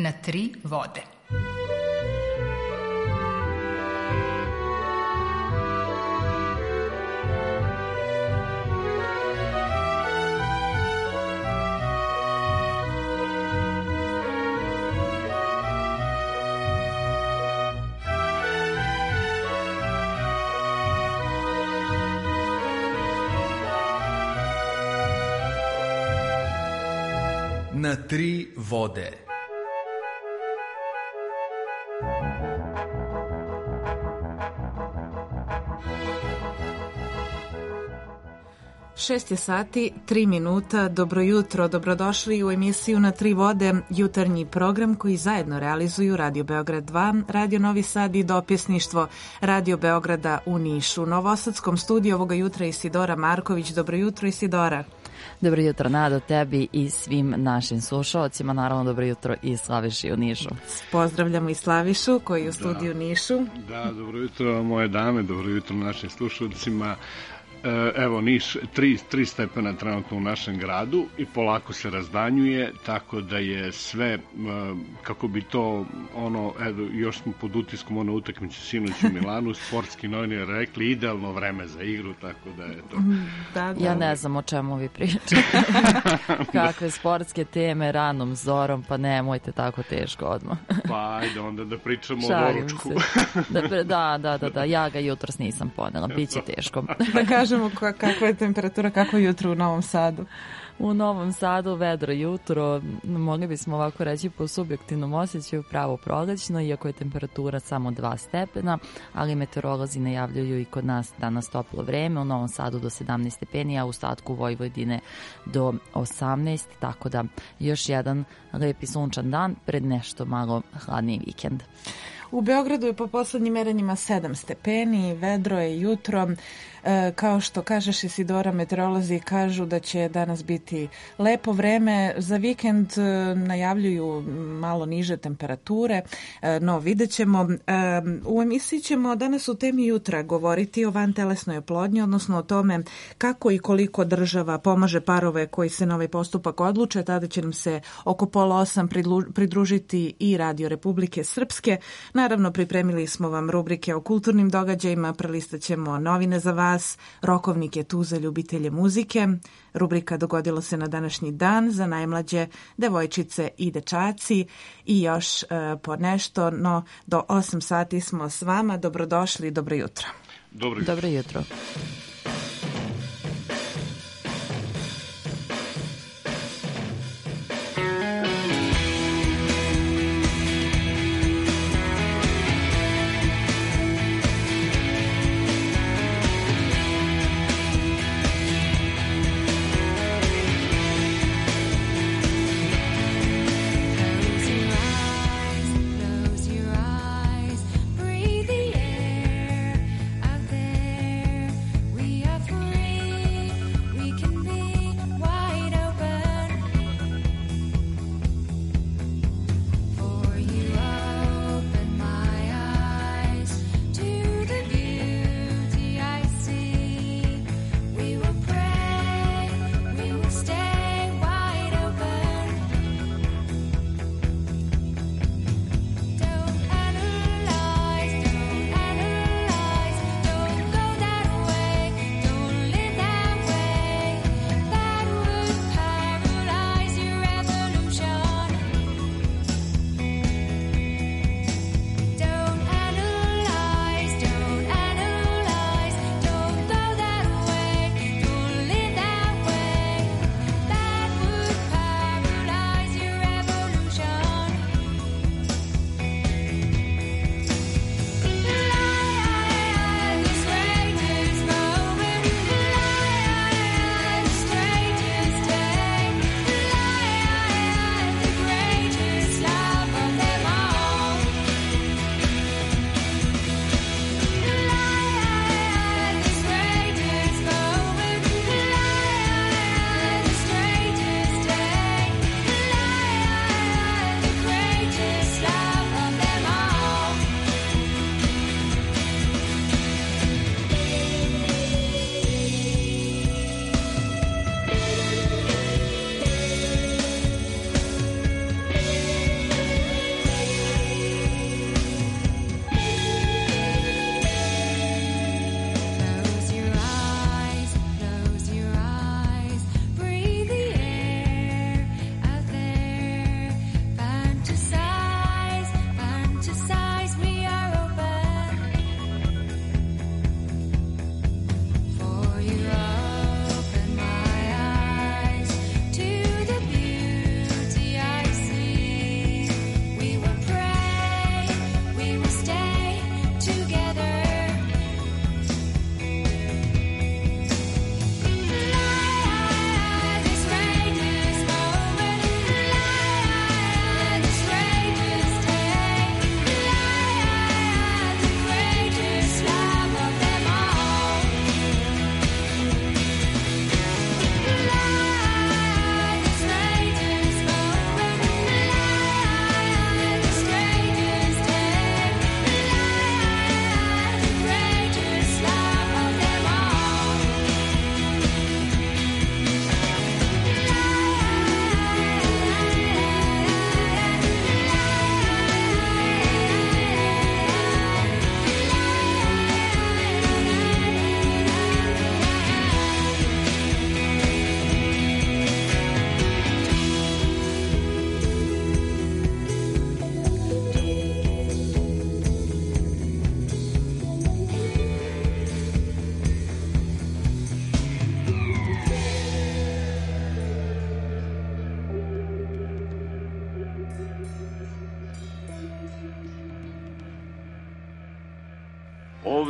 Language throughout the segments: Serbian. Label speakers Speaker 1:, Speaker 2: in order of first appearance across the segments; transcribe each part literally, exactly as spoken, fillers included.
Speaker 1: na tri vode.
Speaker 2: Na tri vode.
Speaker 3: Šest je sati, tri minuta, dobro jutro, dobrodošli u emisiju Na tri vode, jutarnji program koji zajedno realizuju Radio Beograd dva, Radio Novi Sad i dopisništvo Radio Beograda u Nišu. U novosadskom studiju ovoga jutra Isidora Marković. Dobro jutro, Isidora.
Speaker 4: Dobro jutro, Nado, tebi i svim našim slušalcima. Naravno, dobro jutro i Slaviši u Nišu.
Speaker 3: Pozdravljamo i Slavišu koji je u studiju
Speaker 5: da,
Speaker 3: Nišu.
Speaker 5: Da, dobro jutro moje dame, dobro jutro našim slušalcima. Evo, Niš, tri, tri stepena trenutno u našem gradu i polako se razdanjuje, tako da je sve, kako bi to, ono, evo, još smo pod utiskom one utakmice sinoć u Milanu, sportski novinari rekli, idealno vreme za igru, tako da je to...
Speaker 3: Da, da.
Speaker 4: Ja ne znam o čemu vi pričate. Kakve sportske teme ranom zorom, pa nemojte tako teško odmah.
Speaker 5: Pa ajde onda da pričamo
Speaker 4: Šalim
Speaker 5: o doručku.
Speaker 4: Da, da, da, da, da, ja ga jutros nisam ponela, bit će teško.
Speaker 3: Da kažemo kakva je temperatura, kako je jutro u Novom Sadu.
Speaker 4: U Novom Sadu vedro jutro, mogli bismo ovako reći po subjektivnom osjećaju pravo prolećno, iako je temperatura samo dva stepena, ali meteorolozi najavljuju i kod nas danas toplo vreme, u Novom Sadu do sedamnaest stepeni, a u ostatku Vojvodine do osamnaest, tako da još jedan lepi sunčan dan pred nešto malo hladniji vikend.
Speaker 3: U Beogradu je po poslednjim merenjima sedam stepeni, vedro je jutro. E, kao što kažeš, Isidora, meteorolozi kažu da će danas biti lepo vreme. Za vikend e, najavljuju malo niže temperature, e, no vidjet ćemo. E, u emisiji ćemo danas u temi jutra govoriti o vantelesnoj oplodnji, odnosno o tome kako i koliko država pomaže parove koji se na ovaj postupak odluče. Tada će nam se oko pola osam pridružiti i Radio Republike Srpske. Naravno, pripremili smo vam rubrike o kulturnim događajima, prelistat ćemo novine za vas, rokovnik je tu za ljubitelje muzike, rubrika Dogodilo se na današnji dan za najmlađe devojčice i dečaci i još e, po nešto, no do osam sati smo s vama. Dobrodošli, dobro jutro.
Speaker 5: Dobro jutro.
Speaker 4: Dobro jutro.
Speaker 6: We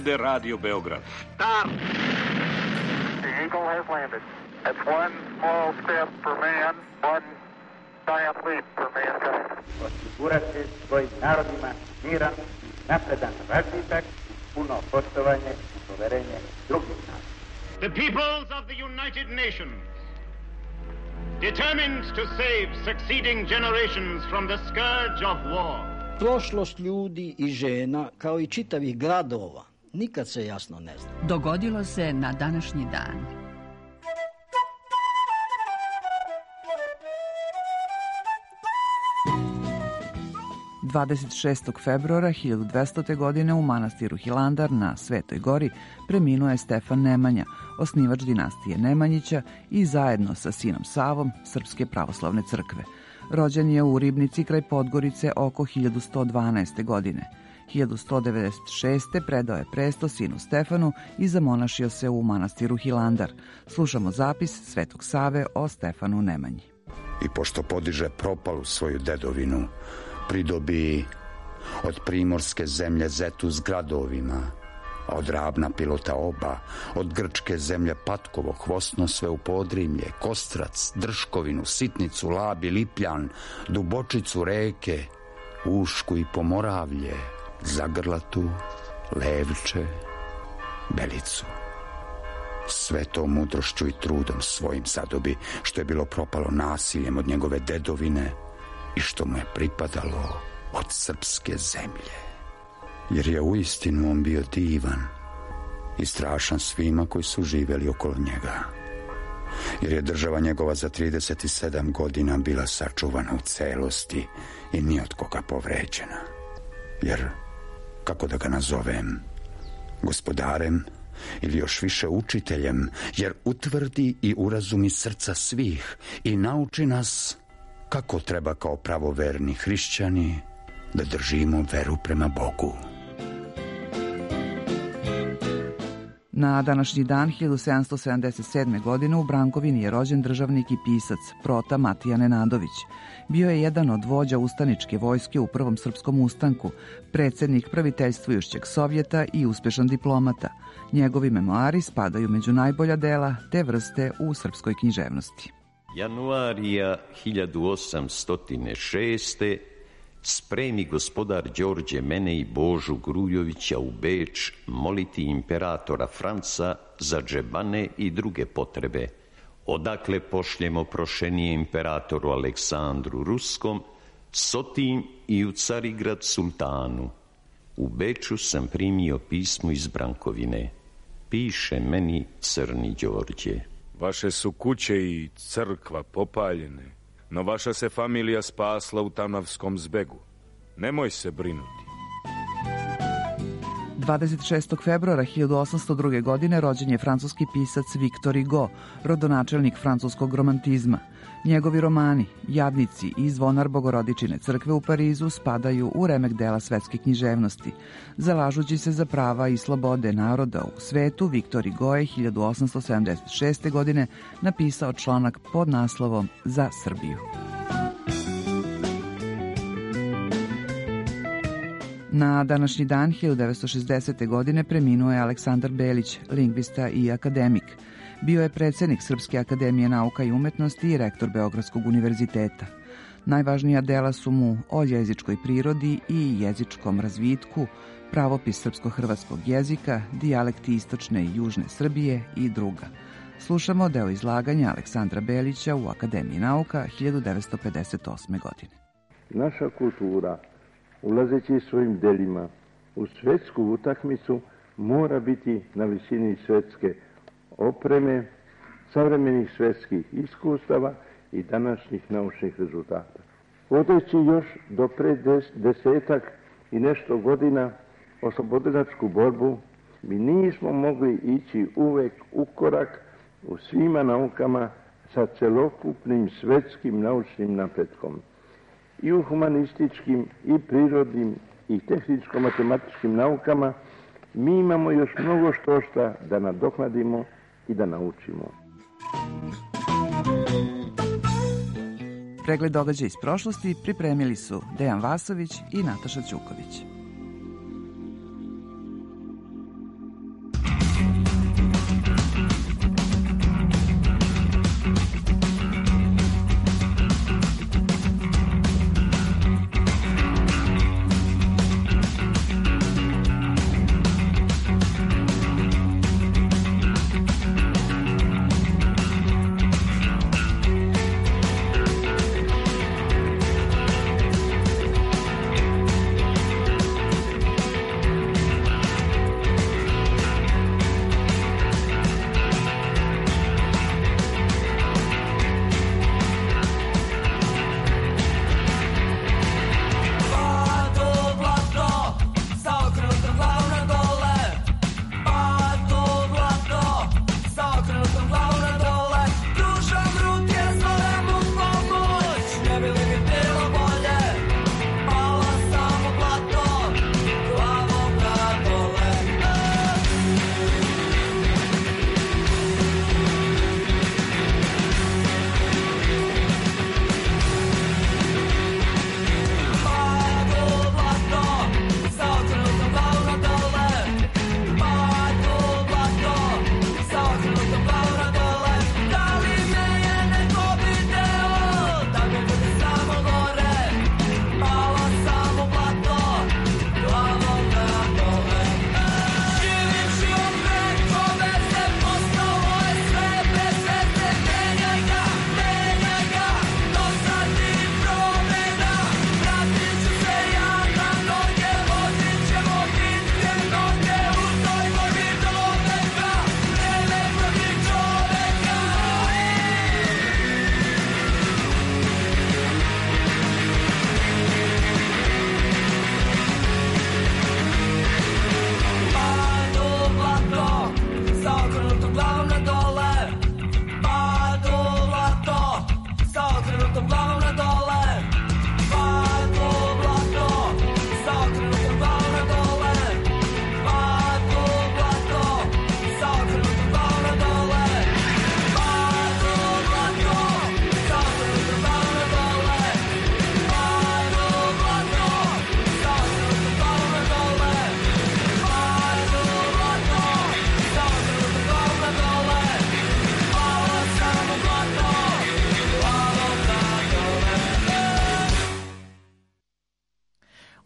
Speaker 1: ovde Radio Beograd.
Speaker 6: Start! The Eagle has landed. That's one small step for man, one giant leap for mankind.
Speaker 7: Osigurati svojim narodima miran, napredan razvitak, puno poštovanje i poverenje drugih naroda.
Speaker 6: The peoples of the United Nations, determined to save succeeding generations from the scourge of war.
Speaker 8: Prošlost ljudi i žena, kao i čitavih gradova, nikad se jasno ne zna.
Speaker 9: Dogodilo se na današnji dan.
Speaker 10: dvadeset šestog februara hiljadu dvestite. godine u manastiru Hilandar na Svetoj gori preminuo je Stefan Nemanja, osnivač dinastije Nemanjića i zajedno sa sinom Savom Srpske pravoslavne crkve. Rođen je u Ribnici kraj Podgorice oko hiljadu sto dvanaeste. godine. hiljadu sto devedeset šeste. predao je presto sinu Stefanu i zamonašio se u manastiru Hilandar. Slušamo zapis Svetog Save o Stefanu Nemanji.
Speaker 11: I pošto podiže propalu svoju dedovinu, pridobi od primorske zemlje zetu s gradovima, a od Ravna pilota oba, od grčke zemlje Patkovo, hvostno sve u Podrimlje, Kostrac, Drškovinu, Sitnicu, Labi, Lipljan, Dubočicu reke, Ušku i Pomoravlje, Zagrlatu, Levče, Belicu. Sve to mudrošću i trudom svojim zadobi, što je bilo propalo nasiljem od njegove dedovine i što mu je pripadalo od srpske zemlje. Jer je uistinu on bio divan i strašan svima koji su živjeli okolo njega. Jer je država njegova za trideset sedam godina bila sačuvana u celosti i ni od koga povređena. Jer, kako da ga nazovem, gospodarem ili još više učiteljem, jer utvrdi i urazumi srca svih i nauči nas kako treba kao pravoverni hrišćani da držimo veru prema Bogu.
Speaker 10: Na današnji dan hiljadu sedamsto sedamdeset sedme. godine u Brankovini je rođen državnik i pisac Prota Matija Nenadović. Bio je jedan od vođa ustaničke vojske u Prvom srpskom ustanku, predsjednik praviteljstvujućeg Sovjeta i uspešan diplomata. Njegovi memoari spadaju među najbolja dela te vrste u srpskoj književnosti.
Speaker 12: Januarija hiljadu osamsto šeste. spremi gospodar Đorđe mene i Božu Grujovića u Beč moliti imperatora Franca za džebane i druge potrebe. Odakle pošljemo prošenije imperatoru Aleksandru Ruskom, sotim i u Carigrad sultanu. U Beču sam primio pismo iz Brankovine. Piše meni Crni Đorđe.
Speaker 1: Vaše su kuće i crkva popaljene, no vaša se familija spasla u Tamnavskom zbegu. Nemoj se brinuti.
Speaker 10: dvadeset šestog februara hiljadu osamsto druge. godine rođen je francuski pisac Victor Hugo, rodonačelnik francuskog romantizma. Njegovi romani, Jadnici i Zvonar Bogorodičine crkve u Parizu spadaju u remek dela svetske književnosti. Zalažući se za prava i slobode naroda u svetu, Victor Hugo je hiljadu osamsto sedamdeset šeste. godine napisao članak pod naslovom Za Srbiju. Na današnji dan hiljadu devetsto šezdesete. godine preminuo je Aleksandar Belić, lingvista i akademik. Bio je predsjednik Srpske akademije nauka i umetnosti i rektor Beogradskog univerziteta. Najvažnija dela su mu o jezičkoj prirodi i jezičkom razvitku, pravopis srpsko-hrvatskog jezika, dijalekti istočne i južne Srbije i druga. Slušamo deo izlaganja Aleksandra Belića u Akademiji nauka hiljadu devetsto pedeset osme. godine.
Speaker 13: Naša kultura, ulazeći svojim delima u svetsku utakmicu, mora biti na visini svetske opreme, savremenih svetskih iskustava i današnjih naučnih rezultata. Vodeći još do pre des, desetak i nešto godina oslobodilačku borbu, mi nismo mogli ići uvek u korak u svima naukama sa celokupnim svetskim naučnim napretkom. I u humanističkim, i prirodnim, i tehničko-matematičkim naukama mi imamo još mnogo što šta da nadoknadimo i da naučimo.
Speaker 10: Pregled događaja iz prošlosti pripremili su Dejan Vasović i Nataša Ćuković.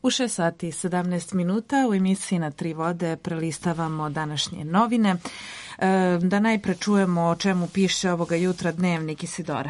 Speaker 3: U šest sati i sedamnaest minuta u emisiji Na tri vode prelistavamo današnje novine. E, da najpre čujemo o čemu piše ovoga jutra Dnevnik Isidora.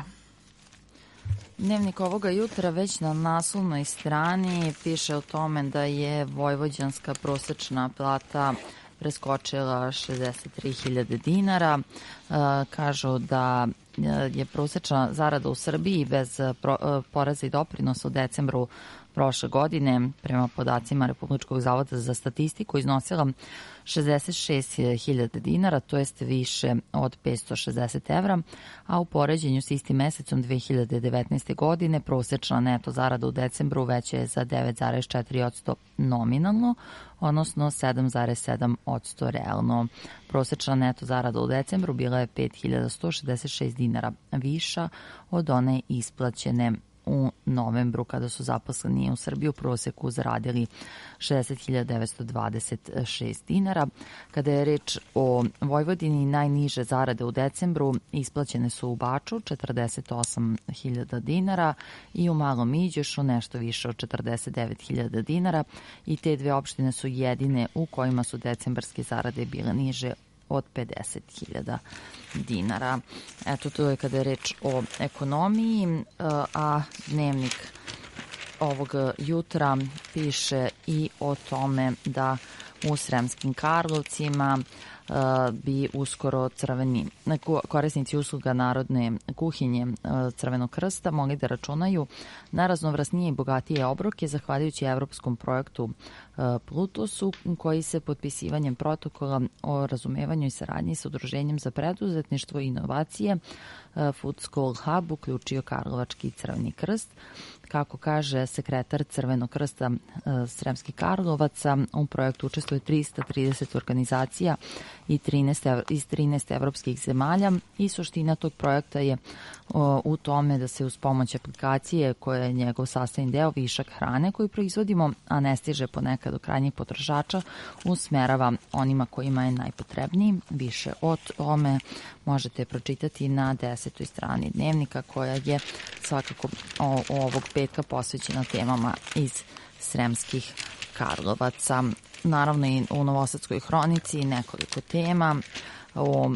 Speaker 4: Dnevnik ovoga jutra već na naslovnoj strani piše o tome da je vojvođanska prosečna plata preskočila šezdeset tri hiljade dinara. E, kažu da je prosečna zarada u Srbiji bez poreza i doprinosa u decembru prošle godine, prema podacima Republičkog zavoda za statistiku, iznosila šezdeset šest hiljada dinara, to jest više od petsto šezdeset evra, a u poređenju s istim mesecom dve hiljade devetnaeste. godine prosečna neto zarada u decembru veća je za devet zarez četiri posto nominalno, odnosno sedam zarez sedam posto realno. Prosečna neto zarada u decembru bila je pet hiljada sto šezdeset šest dinara viša od one isplaćene u novembru, kada su zaposleni u Srbiji u proseku zaradili šezdeset hiljada devetsto dvadeset šest dinara. Kada je reč o Vojvodini, najniže zarade u decembru isplaćene su u Baču četrdeset osam hiljada dinara i u Malom Iđošu nešto više od četrdeset devet hiljada dinara, i te dve opštine su jedine u kojima su decembarske zarade bile niže od pedeset hiljada dinara. Eto, to je kada je reč o ekonomiji, a Dnevnik ovog jutra piše i o tome da u Sremskim Karlovcima bi uskoro crveni korisnici usluga narodne kuhinje Crvenog krsta mogli da računaju na raznovrsnije i bogatije obroke zahvaljujući evropskom projektu Plutosu, koji se potpisivanjem protokola o razumevanju i saradnji sa Udruženjem za preduzetništvo i inovacije Food School Hub uključio Karlovački Crveni krst. Kako kaže sekretar Crvenog krsta Sremskih Karlovaca, u projektu učestvuje trista trideset organizacija i trinaest, iz trinaest evropskih zemalja, i suština tog projekta je o, u tome da se uz pomoć aplikacije koja je njegov sastavni deo, višak hrane koji proizvodimo, a ne stiže ponekad do krajnjih potrošača, usmerava onima kojima je najpotrebniji. Više o tome možete pročitati na desetoj strani Dnevnika, koja je svakako o, o ovog petka posvećena temama iz Sremskih Karlovaca. Naravno i u Novosadskoj hronici nekoliko tema o,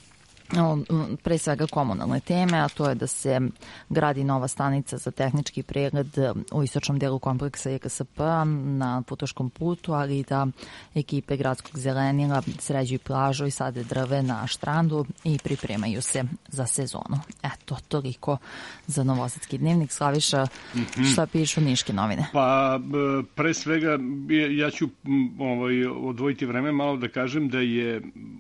Speaker 4: o pre svega komunalne teme, a to je da se gradi nova stanica za tehnički pregled u istočnom delu kompleksa J K S P na Futoškom putu, ali i da ekipe gradskog zelenila sređuju plažu i sade drve na štrandu i pripremaju se za sezonu. Eto, toliko za Novosadski Dnevnik. Slaviša, šta pišu Niške novine?
Speaker 5: Pa, pre svega, ja ću ovaj, odvojiti vreme malo da kažem da je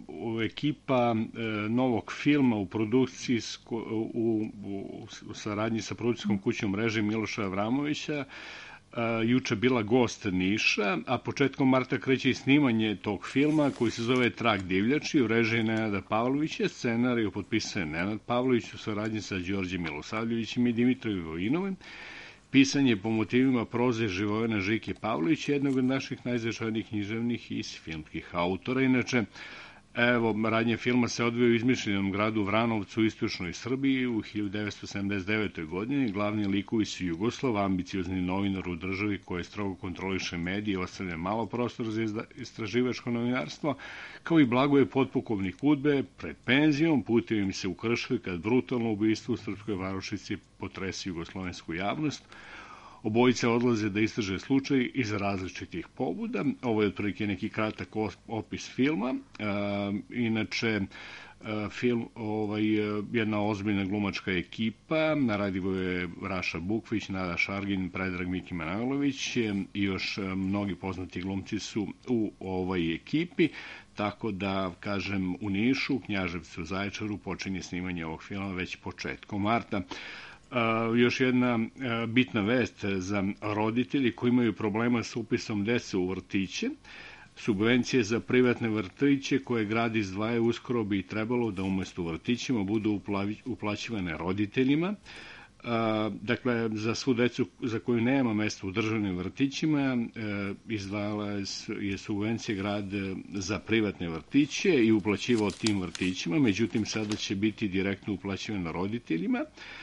Speaker 5: ekipa novog filma u produkciji u, u, u saradnji sa produkcijskom kućom mreže Miloša Avramovića juče bila gost Niša, a početkom marta kreće i snimanje tog filma koji se zove Trag divljači u režiji Nenada Pavlovića. Scenariju potpisuje Nenad Pavlović u saradnji sa Đorđem Milosavljevićem i Dimitroj Vojinovim. Pisanje po motivima proze Živojina Žike Pavlovića, jednog od naših najznačajnijih književnih i filmskih autora. Inače, evo, radnje filma se odvija u izmišljenom gradu Vranovcu u istočnoj Srbiji u hiljadu devetsto sedamdeset devetoj. godini. Glavni likovi su Jugoslav, ambiciozni novinar u državi koje strogo kontroliše medije i ostavlja malo prostora za istraživačko novinarstvo, kao i Blagoje potpukovnik Udbe pred penzijom, putevim se ukršili kad brutalno ubistvo u Srpskoj Varošici potresi jugoslovensku javnost. Obojice odlaze da istraže slučaj iz različitih pobuda. Ovo je otprilike neki kratak opis filma. E, inače, e, film, ovaj, jedna ozbiljna glumačka ekipa. Naradivo je Raša Bukvić, Nada Šargin, Predrag Miki Manojlović i još mnogi poznati glumci su u ovoj ekipi. Tako da, kažem, u Nišu, Knjaževcu, Zaječaru počinje snimanje ovog filma već početkom marta. Uh, još jedna uh, bitna vest za roditelji koji imaju problema s upisom dece u vrtiće. Subvencije za privatne vrtiće koje grad izdvaja uskoro bi trebalo da umesto u vrtićima budu uplaćivane roditeljima. Uh, dakle, za svu decu za koju nema mesta u državnim vrtićima uh, izdvajala je subvencije grad za privatne vrtiće i uplaćivao tim vrtićima, međutim sada će biti direktno uplaćivano roditeljima.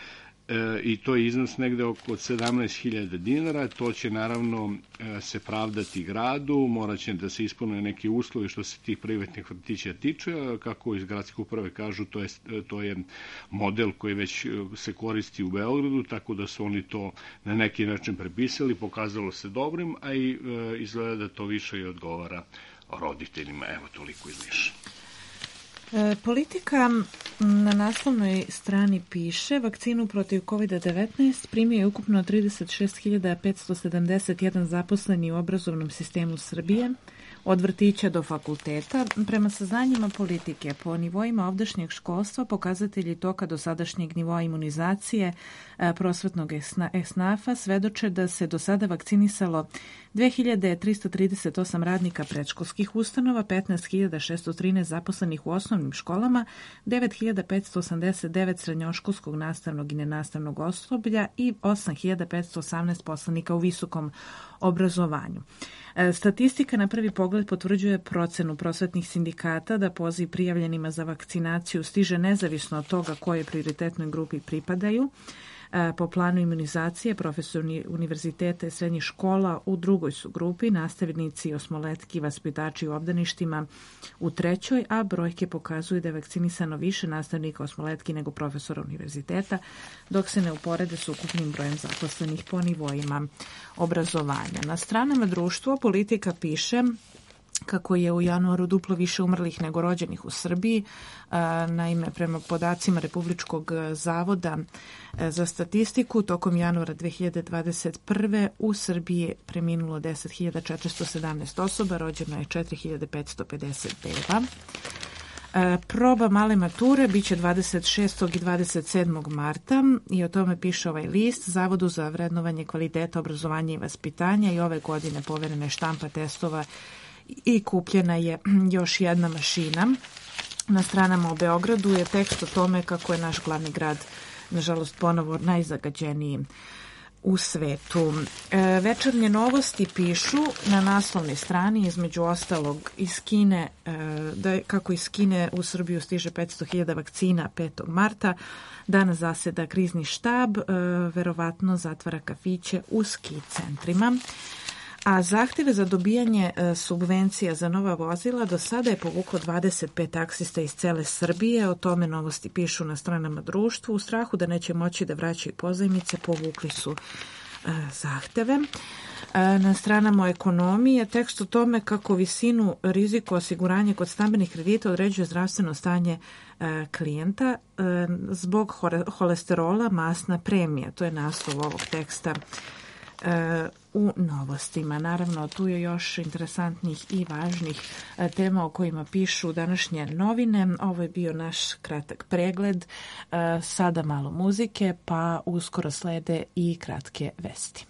Speaker 5: i to je iznos negde oko sedamnaest hiljada dinara. To će naravno se pravdati gradu, morat će da se ispune neki uslovi što se tih privatnih vrtića tiče, kako iz gradske uprave kažu, to je, to je model koji već se koristi u Beogradu, tako da su oni to na neki način prepisali, pokazalo se dobrim, a i izgleda da to više i odgovara roditeljima. Evo, toliko iz Niša.
Speaker 3: E, politika na naslovnoj strani piše: vakcinu protiv kovid devetnaest primio je ukupno trideset šest hiljada petsto sedamdeset jedan zaposleni u obrazovnom sistemu Srbije, od vrtića do fakulteta. Prema saznanjima politike, po nivoima ovdašnjeg školstva, pokazatelji toka dosadašnjeg nivoa imunizacije prosvetnog esnafa svedoče da se do sada vakcinisalo dve hiljade tristo trideset osam radnika predškolskih ustanova, petnaest hiljada šesto trinaest zaposlenih u osnovnim školama, devet hiljada petsto osamdeset devet srednjoškolskog nastavnog i nenastavnog osoblja i osam hiljada petsto osamnaest poslanika u visokom obrazovanju. Statistika na prvi pogled potvrđuje procenu prosvetnih sindikata da poziv prijavljenima za vakcinaciju stiže nezavisno od toga kojoj prioritetnoj grupi pripadaju. Po planu imunizacije, profesori univerziteta i srednjih škola u drugoj su grupi, nastavnici, osmoletki, vaspitači u obdaništima u trećoj, a brojke pokazuju da je vakcinisano više nastavnika osmoletki nego profesora univerziteta, dok se ne uporede s ukupnim brojem zaposlenih po nivoima obrazovanja. Na stranama društva politika piše kako je u januaru duplo više umrlih nego rođenih u Srbiji. Naime, prema podacima Republičkog zavoda za statistiku, tokom januara dve hiljade dvadeset prve u Srbiji je preminulo deset hiljada četiristo sedamnaest osoba, rođeno je četiri hiljade petsto pedeset beba. Proba male mature biće dvadeset šestog i dvadeset sedmog marta i o tome piše ovaj list. Zavodu za vrednovanje kvaliteta obrazovanja i vaspitanja i ove godine poverene štampa testova i kupljena je još jedna mašina. Na stranama u Beogradu je tekst o tome kako je naš glavni grad, nažalost, ponovo najzagađeniji u svetu. E, večernje novosti pišu na naslovnoj strani, između ostalog iz Kine, e, da kako iz Kine u Srbiju stiže petsto hiljada vakcina petog marta. Danas zaseda krizni štab, e, verovatno zatvara kafiće u ski centrima. A zahteve za dobijanje e, subvencija za nova vozila do sada je povuklo dvadeset pet taksista iz cele Srbije. O tome novosti pišu na stranama društva. U strahu da neće moći da vraćaju pozajmice, povukli su e, zahteve. E, na stranama ekonomije tekst o tome kako visinu rizika osiguranja kod stambenih kredita određuje zdravstveno stanje e, klijenta. E, zbog holesterola masna premija. To je naslov ovog teksta u novostima. Naravno, tu je još interesantnih i važnih tema o kojima pišu današnje novine. Ovo je bio naš kratak pregled. Sada malo muzike, pa uskoro slede i kratke vesti.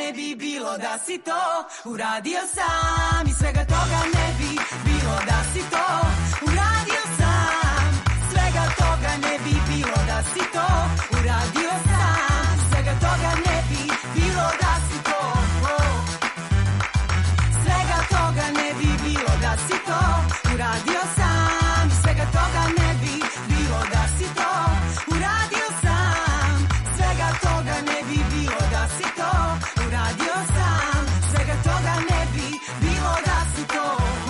Speaker 14: ne bi bilo da si to uradio sam i svega toga ne bi bilo da si to uradio sam, svega toga ne bi bilo da si to uradio sam, svega toga ne bi bilo da si to, svega toga ne bi bilo da si to uradio sam, svega toga ne bi bilo da si to uradio sam, svega toga ne bi bilo da si to uradio sam, svega toga ne bi bilo da si to.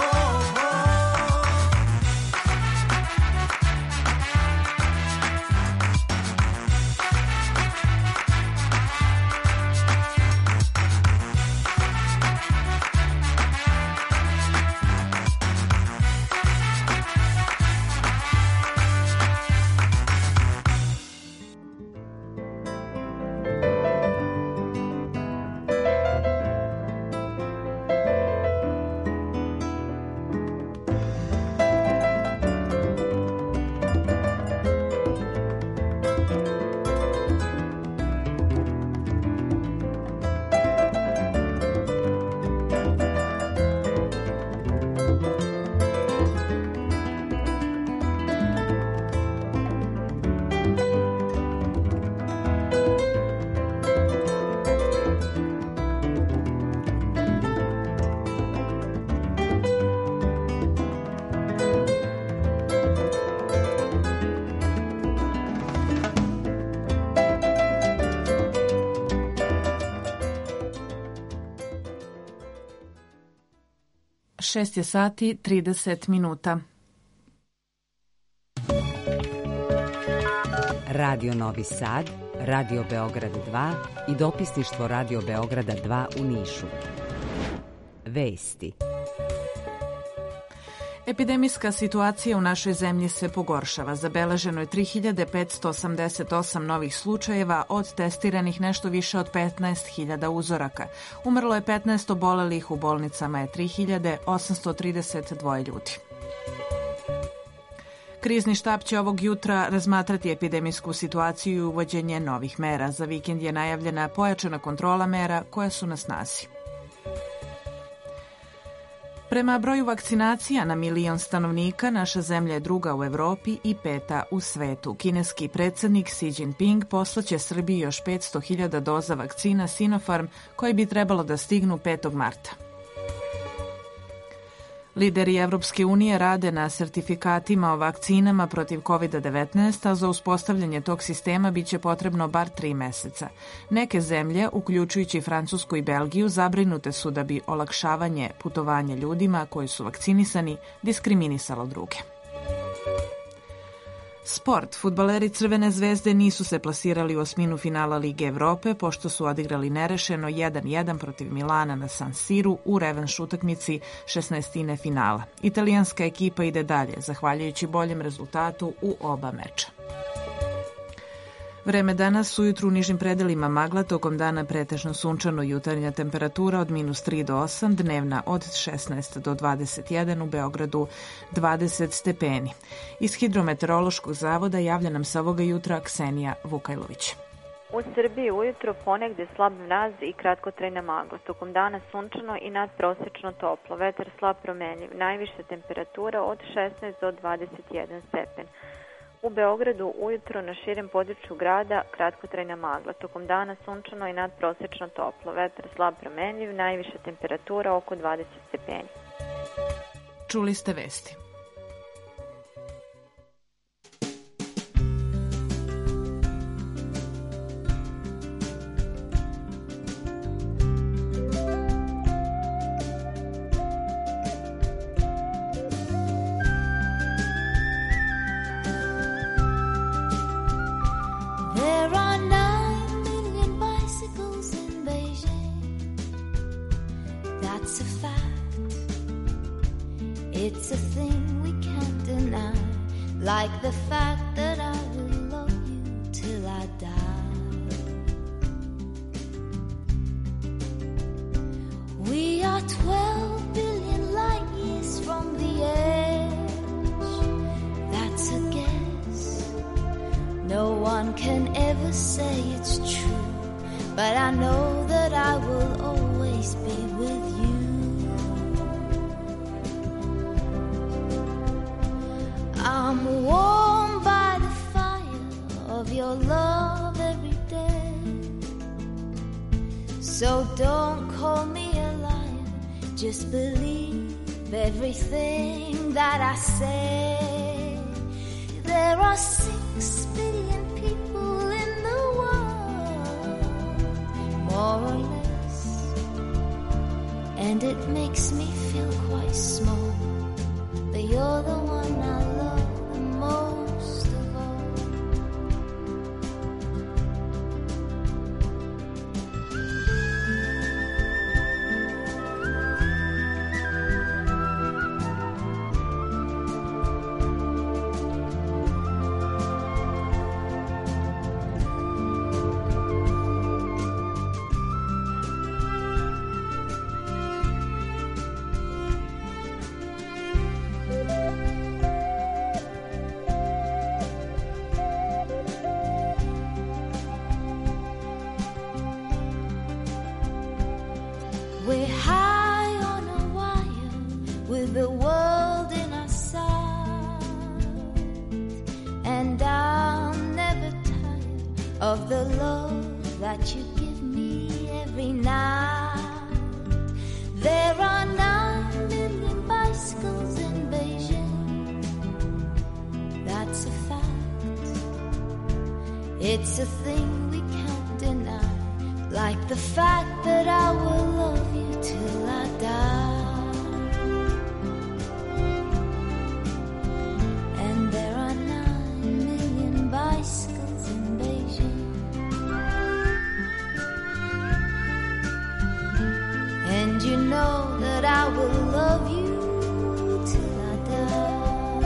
Speaker 3: šest je sati trideset minuta.
Speaker 15: Radio Novi Sad, Radio Beograd dva i dopisništvo Radio Beograda dva u Nišu. Vesti.
Speaker 3: Epidemijska situacija u našoj zemlji se pogoršava. Zabeleženo je tri hiljade petsto osamdeset osam novih slučajeva, od testiranih nešto više od petnaest hiljada uzoraka. Umrlo je petnaest obolelih, u bolnicama je tri hiljade osamsto trideset dva ljudi. Krizni štab će ovog jutra razmatrati epidemijsku situaciju i uvođenje novih mera. Za vikend je najavljena pojačana kontrola mera koja su na snazi. Prema broju vakcinacija na milion stanovnika, naša zemlja je druga u Evropi i peta u svetu. Kineski predsjednik Xi Jinping poslaće Srbiji još petsto hiljada doza vakcina Sinopharm, koji bi trebalo da stignu petog marta. Lideri Evropske unije rade na sertifikatima o vakcinama protiv kovid devetnaest, a za uspostavljanje tog sistema biće potrebno bar tri meseca. Neke zemlje, uključujući Francusku i Belgiju, zabrinute su da bi olakšavanje putovanja ljudima koji su vakcinisani diskriminisalo druge. Sport. Fudbaleri Crvene zvezde nisu se plasirali u osminu finala Lige Evrope, pošto su odigrali nerešeno jedan jedan protiv Milana na San Siru u revanš utakmici šesnaestine finala. Italijanska ekipa ide dalje, zahvaljujući boljem rezultatu u oba meča. Vreme danas, ujutru u nižim predelima magla, tokom dana pretežno sunčano, jutarnja temperatura od minus tri do osam, dnevna od šesnaest do dvadeset jedan, u Beogradu dvadeset stepeni. Iz Hidrometeorološkog zavoda javlja nam se ovoga jutra Ksenija Vukajlović.
Speaker 16: U Srbiji ujutro ponegde slab mraz i kratkotrajna magla. Tokom dana sunčano i nadprosečno toplo. Vetar slab promenljiv. Najviša temperatura od šesnaest do dvadeset jedan stepen. U Beogradu ujutro na širem području grada kratkotrajna magla. Tokom dana sunčano i nadprosečno toplo. Vetar slab promenljiv, najviša temperatura oko dvadeset stepeni.
Speaker 3: Čuli ste vesti.
Speaker 17: It's a thing we can't deny, like the fact that I will love you till I die. We are twelve billion light years from the edge. That's a guess. No one can ever say it's true. but I know that I will always be with you. I'm warmed by the fire of your love every day, so don't call me a liar, just believe everything that I say. There are six billion people in the world, more or less, and it makes me feel quite small, but you're the one I love the most of all. We're high on a wire with the world in our sight, and I'll never tire of the love that you give me every night. There are nine million bicycles in Beijing, that's a fact. It's a thing we can't deny, like the fact that I will love you till I die. And there are nine million bicycles in Beijing, and you know that I will love you till I die.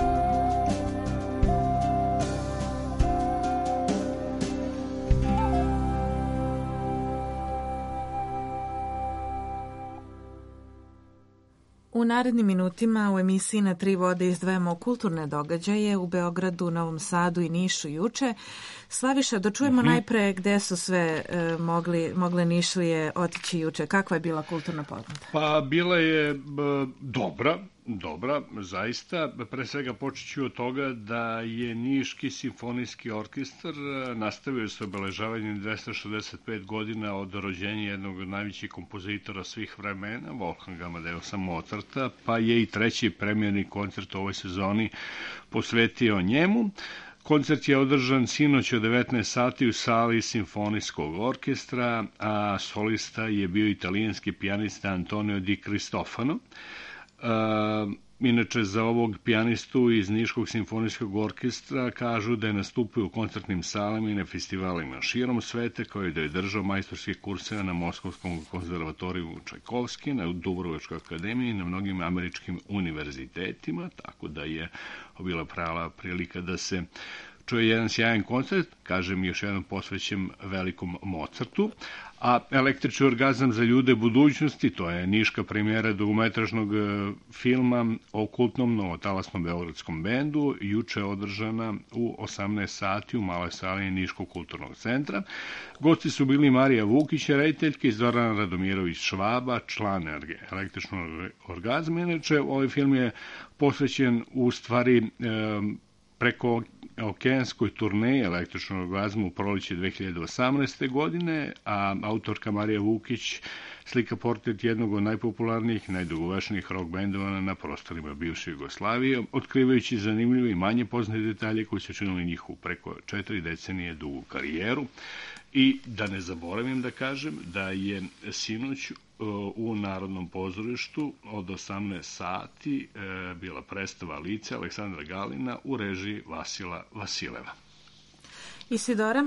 Speaker 3: U narednim minutima u emisiji Na tri vode izdvajamo kulturne događaje u Beogradu, Novom Sadu i Nišu juče. Slaviša, da čujemo mm-hmm. najpre gde su sve e, mogli, mogle Nišlije otići juče. Kakva je bila kulturna ponuda?
Speaker 5: Pa bila je b, dobra, dobra, zaista. Pre svega počet ću od toga da je Niški simfonijski orkestar nastavio sa obeležavanjem dvesta šezdeset pet godina od rođenja jednog od najvećih kompozitora svih vremena, Wolfganga Amadeusa Mozarta, pa je i treći premijerni koncert u ovoj sezoni posvetio njemu. Koncert je održan sinoć od devetnaest sati u sali simfonijskog orkestra, a solista je bio italijanski pijanista Antonio Di Cristofano. Uh, inače, za ovog pijanistu iz Niškog simfonijskog orkestra kažu da je nastupio u koncertnim salama i na festivalima širom sveta, kao i da je držao majstorske kurseve na Moskovskom konzervatoriju Čajkovski, na Dubrovačkoj akademiji i na mnogim američkim univerzitetima, tako da je bila prava prilika da se čuje jedan sjajan koncert, kažem još jednom posvećen velikom Mozartu. A Električni orgazam za ljude budućnosti, to je niška premijera dugometražnog filma o kultnom novotalasnom beogradskom bendu, juče održana u osamnaest sati u maloj sali Niškog kulturnog centra. Gosti su bili Marija Vukić, rediteljka, i Zorana Radomirović Švaba, član Električnog orgazma. Inače, ovaj film je posvećen u stvari preko okeanskoj turneji Električnog orgazma u proleće dve hiljade osamnaeste. godine, a autorka Marija Vukić slika portret jednog od najpopularnijih, najdugovečnijih rock bendova na prostorima bivše Jugoslavije, otkrivajući zanimljive i manje poznate detalje koji su činili njihovu preko četiri decenije dugu karijeru. I da ne zaboravim da kažem da je sinoć u Narodnom pozorištu od osamnaest sati bila predstava Lice Aleksandra Galina u režiji Vasila Vasileva.
Speaker 3: Isidora?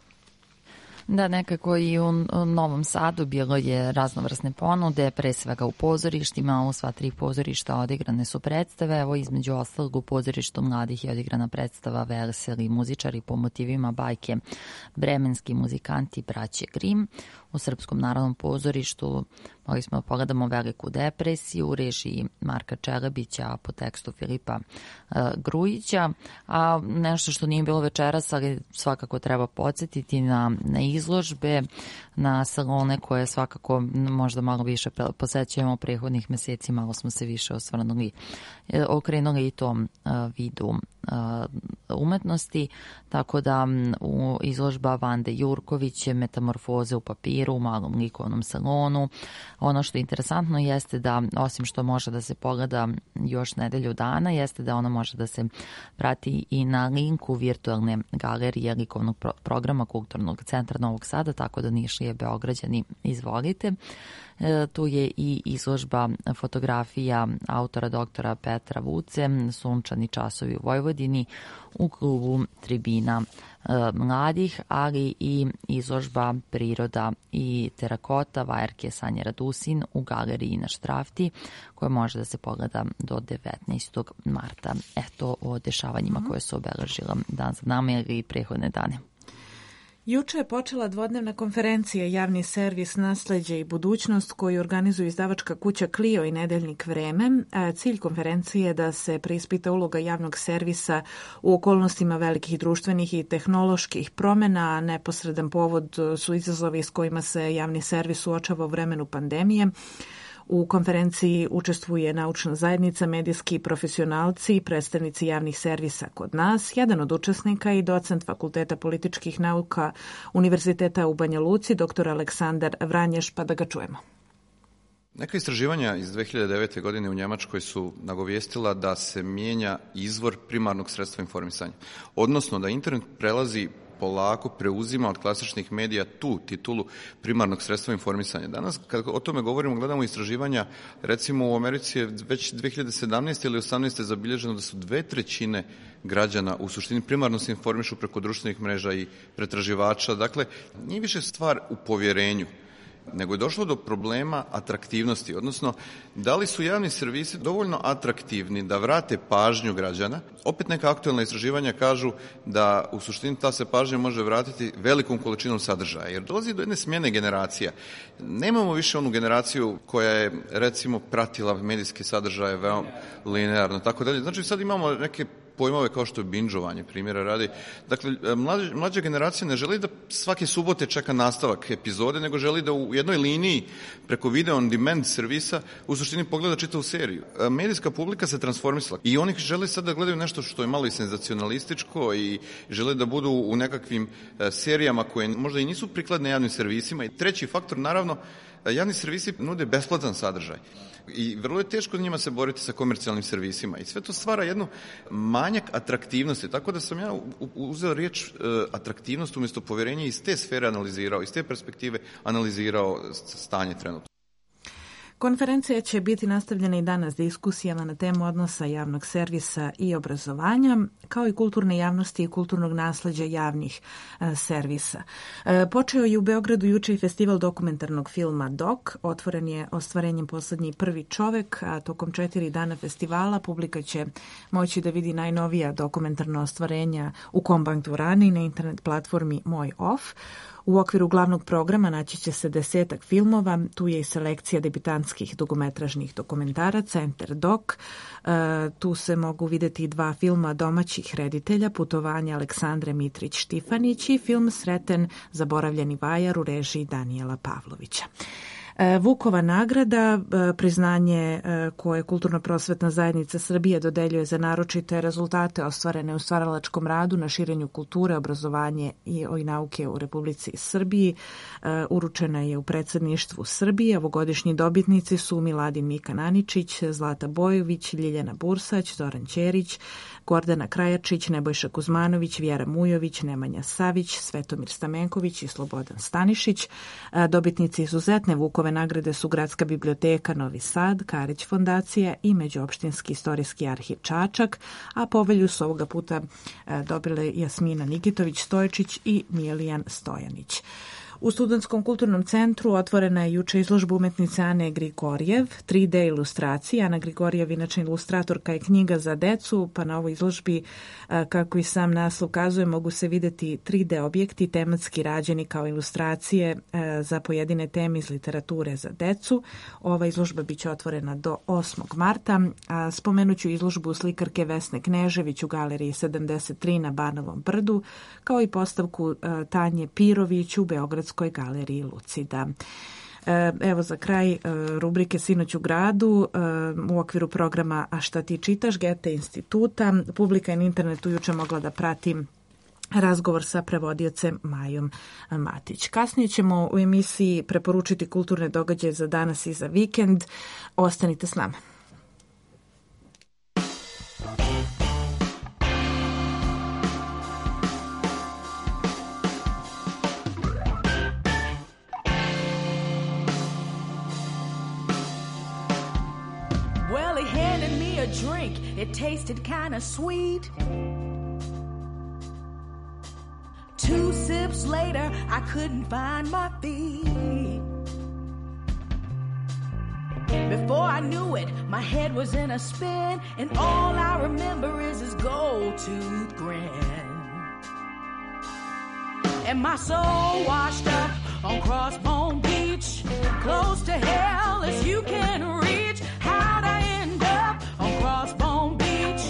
Speaker 4: Da, nekako i u Novom Sadu bilo je raznovrsne ponude, pre svega u pozorištima. U sva tri pozorišta odigrane su predstave. Evo, između ostalog, u pozorištu mladih je odigrana predstava Veseli muzičari po motivima bajke Bremenski muzikanti braće Grim. U Srpskom narodnom pozorištu Mogli smo da pogledamo Veliku depresiju u režiji Marka Čelebića, a po tekstu Filipa uh, Grujića, a nešto što nije bilo večeras, ali svakako treba podsjetiti na, na izložbe, na salone koje svakako možda malo više posećujemo prethodnih meseci, malo smo se više osvrnuli, okrenuli i tom uh, vidu uh, umetnosti, tako da u izložba Vande Jurković, Metamorfoze u papiru u malom likovnom salonu. Ono što je interesantno jeste da, osim što može da se pogleda još nedelju dana, jeste da ona može da se prati i na linku virtualne galerije likovnog pro programa Kulturnog centra Novog Sada, tako da Nišlije Beograđani izvolite. E, tu je i izložba fotografija autora doktora Petra Vuce, Sunčani časovi u Vojvodini, u klubu Tribina e, mladih, ali i izložba Priroda i terakota vajerke Sanje Radusin u galeriji na Štrafti, koja može da se pogleda do devetnaestog marta. Eto o dešavanjima mm -hmm. koje su obeležila dan za nama ili i prethodne dane.
Speaker 3: Juče je počela dvodnevna konferencija Javni servis, nasleđe i budućnost koju organizuju izdavačka kuća Clio i nedeljnik Vreme. Cilj konferencije je da se preispita uloga javnog servisa u okolnostima velikih društvenih i tehnoloških promjena. Neposredan povod su izazovi s kojima se javni servis suočava u vremenu pandemije. U konferenciji učestvuje naučna zajednica, medijski profesionalci i predstavnici javnih servisa kod nas. Jedan od učesnika i docent Fakulteta političkih nauka Univerziteta u Banja Luci, doktor Aleksandar Vranješ, pa da ga čujemo.
Speaker 18: Neka istraživanja iz dve hiljade devete. godine u Njemačkoj su nagovijestila da se mijenja izvor primarnog sredstva informisanja, odnosno da internet prelazi polako preuzima od klasičnih medija tu titulu primarnog sredstva informisanja. Danas, kad o tome govorimo, gledamo istraživanja, recimo u Americi je već dve hiljade sedamnaeste. ili osamnaeste. zabilježeno da su dve trećine građana u suštini primarno se informišu preko društvenih mreža i pretraživača. Dakle, nije više stvar u povjerenju, nego je došlo do problema atraktivnosti, odnosno da li su javni servisi dovoljno atraktivni da vrate pažnju građana. Opet neka aktualna istraživanja kažu da u suštini ta se pažnja može vratiti velikom količinom sadržaja, jer dolazi do jedne smjene generacija. Nemamo više onu generaciju koja je, recimo, pratila medijske sadržaje veoma linearno, tako dalje. Znači sad imamo neke pojmove kao što je binđovanje, primjera radi. Dakle, mlađa, mlađa generacija ne želi da svake subote čeka nastavak epizode, nego želi da u jednoj liniji preko video on demand servisa u suštini pogleda čitavu seriju. Medijska publika se transformisala i oni žele sad da gledaju nešto što je malo i senzacionalističko i žele da budu u nekakvim serijama koje možda i nisu prikladne javnim servisima. I treći faktor, naravno, javni servisi nude besplatan sadržaj i vrlo je teško njima se boriti sa komercijalnim servisima i sve to stvara jednu manjak atraktivnosti, tako da sam ja uzeo riječ atraktivnost umjesto povjerenja iz te sfere analizirao, iz te perspektive analizirao stanje trenutno.
Speaker 3: Konferencija će biti nastavljena i danas diskusijama na temu odnosa javnog servisa i obrazovanja, kao i kulturne javnosti i kulturnog nasleđa javnih e, servisa. E, počeo je u Beogradu juče i festival dokumentarnog filma Dok. Otvoren je ostvarenjem Poslednji prvi čovek, a tokom četiri dana festivala publika će moći da vidi najnovija dokumentarna ostvarenja u Kombank dvorani na internet platformi Moj Off. U okviru glavnog programa naći će se desetak filmova, tu je i selekcija debitanskih dugometražnih dokumentaraca, Enter Doc. E, tu se mogu videti dva filma domaćih reditelja, Putovanje Aleksandre Mitrić-Štifanić i film Sreten zaboravljeni vajar u režiji Danijela Pavlovića. Vukova nagrada, priznanje koje Kulturno-prosvetna zajednica Srbije dodeljuje za naročite rezultate ostvarene u stvaralačkom radu na širenju kulture, obrazovanje i nauke u Republici Srbiji, uručena je u predsjedništvu Srbije. Ovogodišnji dobitnici su Miladin Mikan Aničić, Zlata Bojović, Ljiljana Bursać, Zoran Ćerić, Gordana Krajačić, Nebojša Kuzmanović, Vjera Mujović, Nemanja Savić, Svetomir Stamenković i Slobodan Stanišić. Dobitnici izuzetne Vukove nagrade su Gradska biblioteka Novi Sad, Karić fondacija i Međuopštinski istorijski arhiv Čačak, a povelju su ovoga puta dobile Jasmina Nikitović Stojčić i Milijan Stojanić. U Studentskom kulturnom centru otvorena je juče izložba umetnice Ane Grigorjev, tri D ilustracije. Ana Grigorjev, inače ilustratorka, je knjiga za decu, pa na ovoj izložbi, kako i sam naslov kazuje, mogu se videti tri D objekti tematski rađeni kao ilustracije za pojedine teme iz literature za decu. Ova izložba biće otvorena do osmog marta. Spomenuću izložbu slikarke Vesne Knežević u galeriji sedamdeset tri na Banovom brdu, kao i postavku Tanje Pirović u Beogradskoj galeriji Lucida. Evo za kraj rubrike Sinoć u gradu u okviru programa A šta ti čitaš Gete instituta. Publika je na internetu juče mogla da prati razgovor sa prevodiocem Majom Matić. Kasnije ćemo u emisiji preporučiti kulturne događaje za danas i za vikend. Ostanite s nama.
Speaker 19: Drink, it tasted kind of sweet. Two sips later, I couldn't find my feet. Before I knew it, my head was in a spin, and all I remember is his gold-tooth grin. And my soul washed up on Crossbone Beach, close to hell as you can reach. How'd I end up on Crossbone Beach?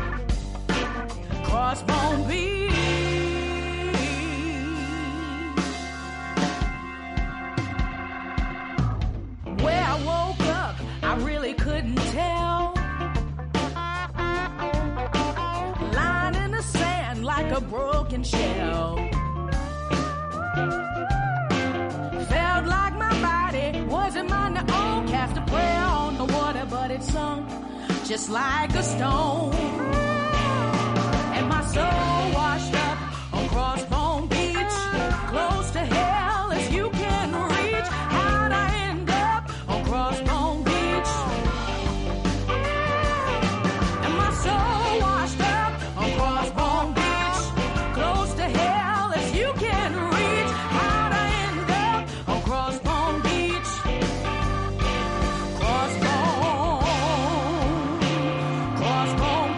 Speaker 19: Crossbone Beach. Where I woke up, I really couldn't tell. Lying in the sand like a broken shell. Felt like my body wasn't mine to own. Cast a prayer on the water, but it sunk just like a stone. And my soul washed up on Crossbone Beach, close to hell as you can reach. How'd I end up on Crossbone Beach? And my soul washed up on Crossbone Beach, close to hell as you can reach. How'd I end up on Crossbone Beach? Crossbone, Crossbone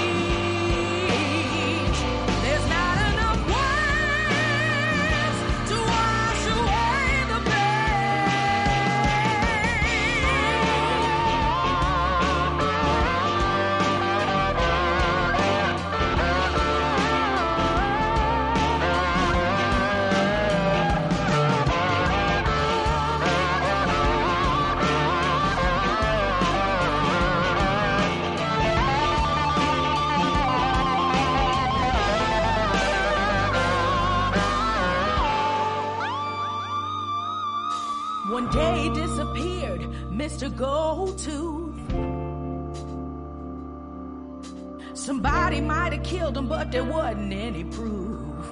Speaker 19: Beach. There's not enough words to wash away the One day he disappeared, Mister Goldtooth. Somebody might have killed him, but there wasn't any proof.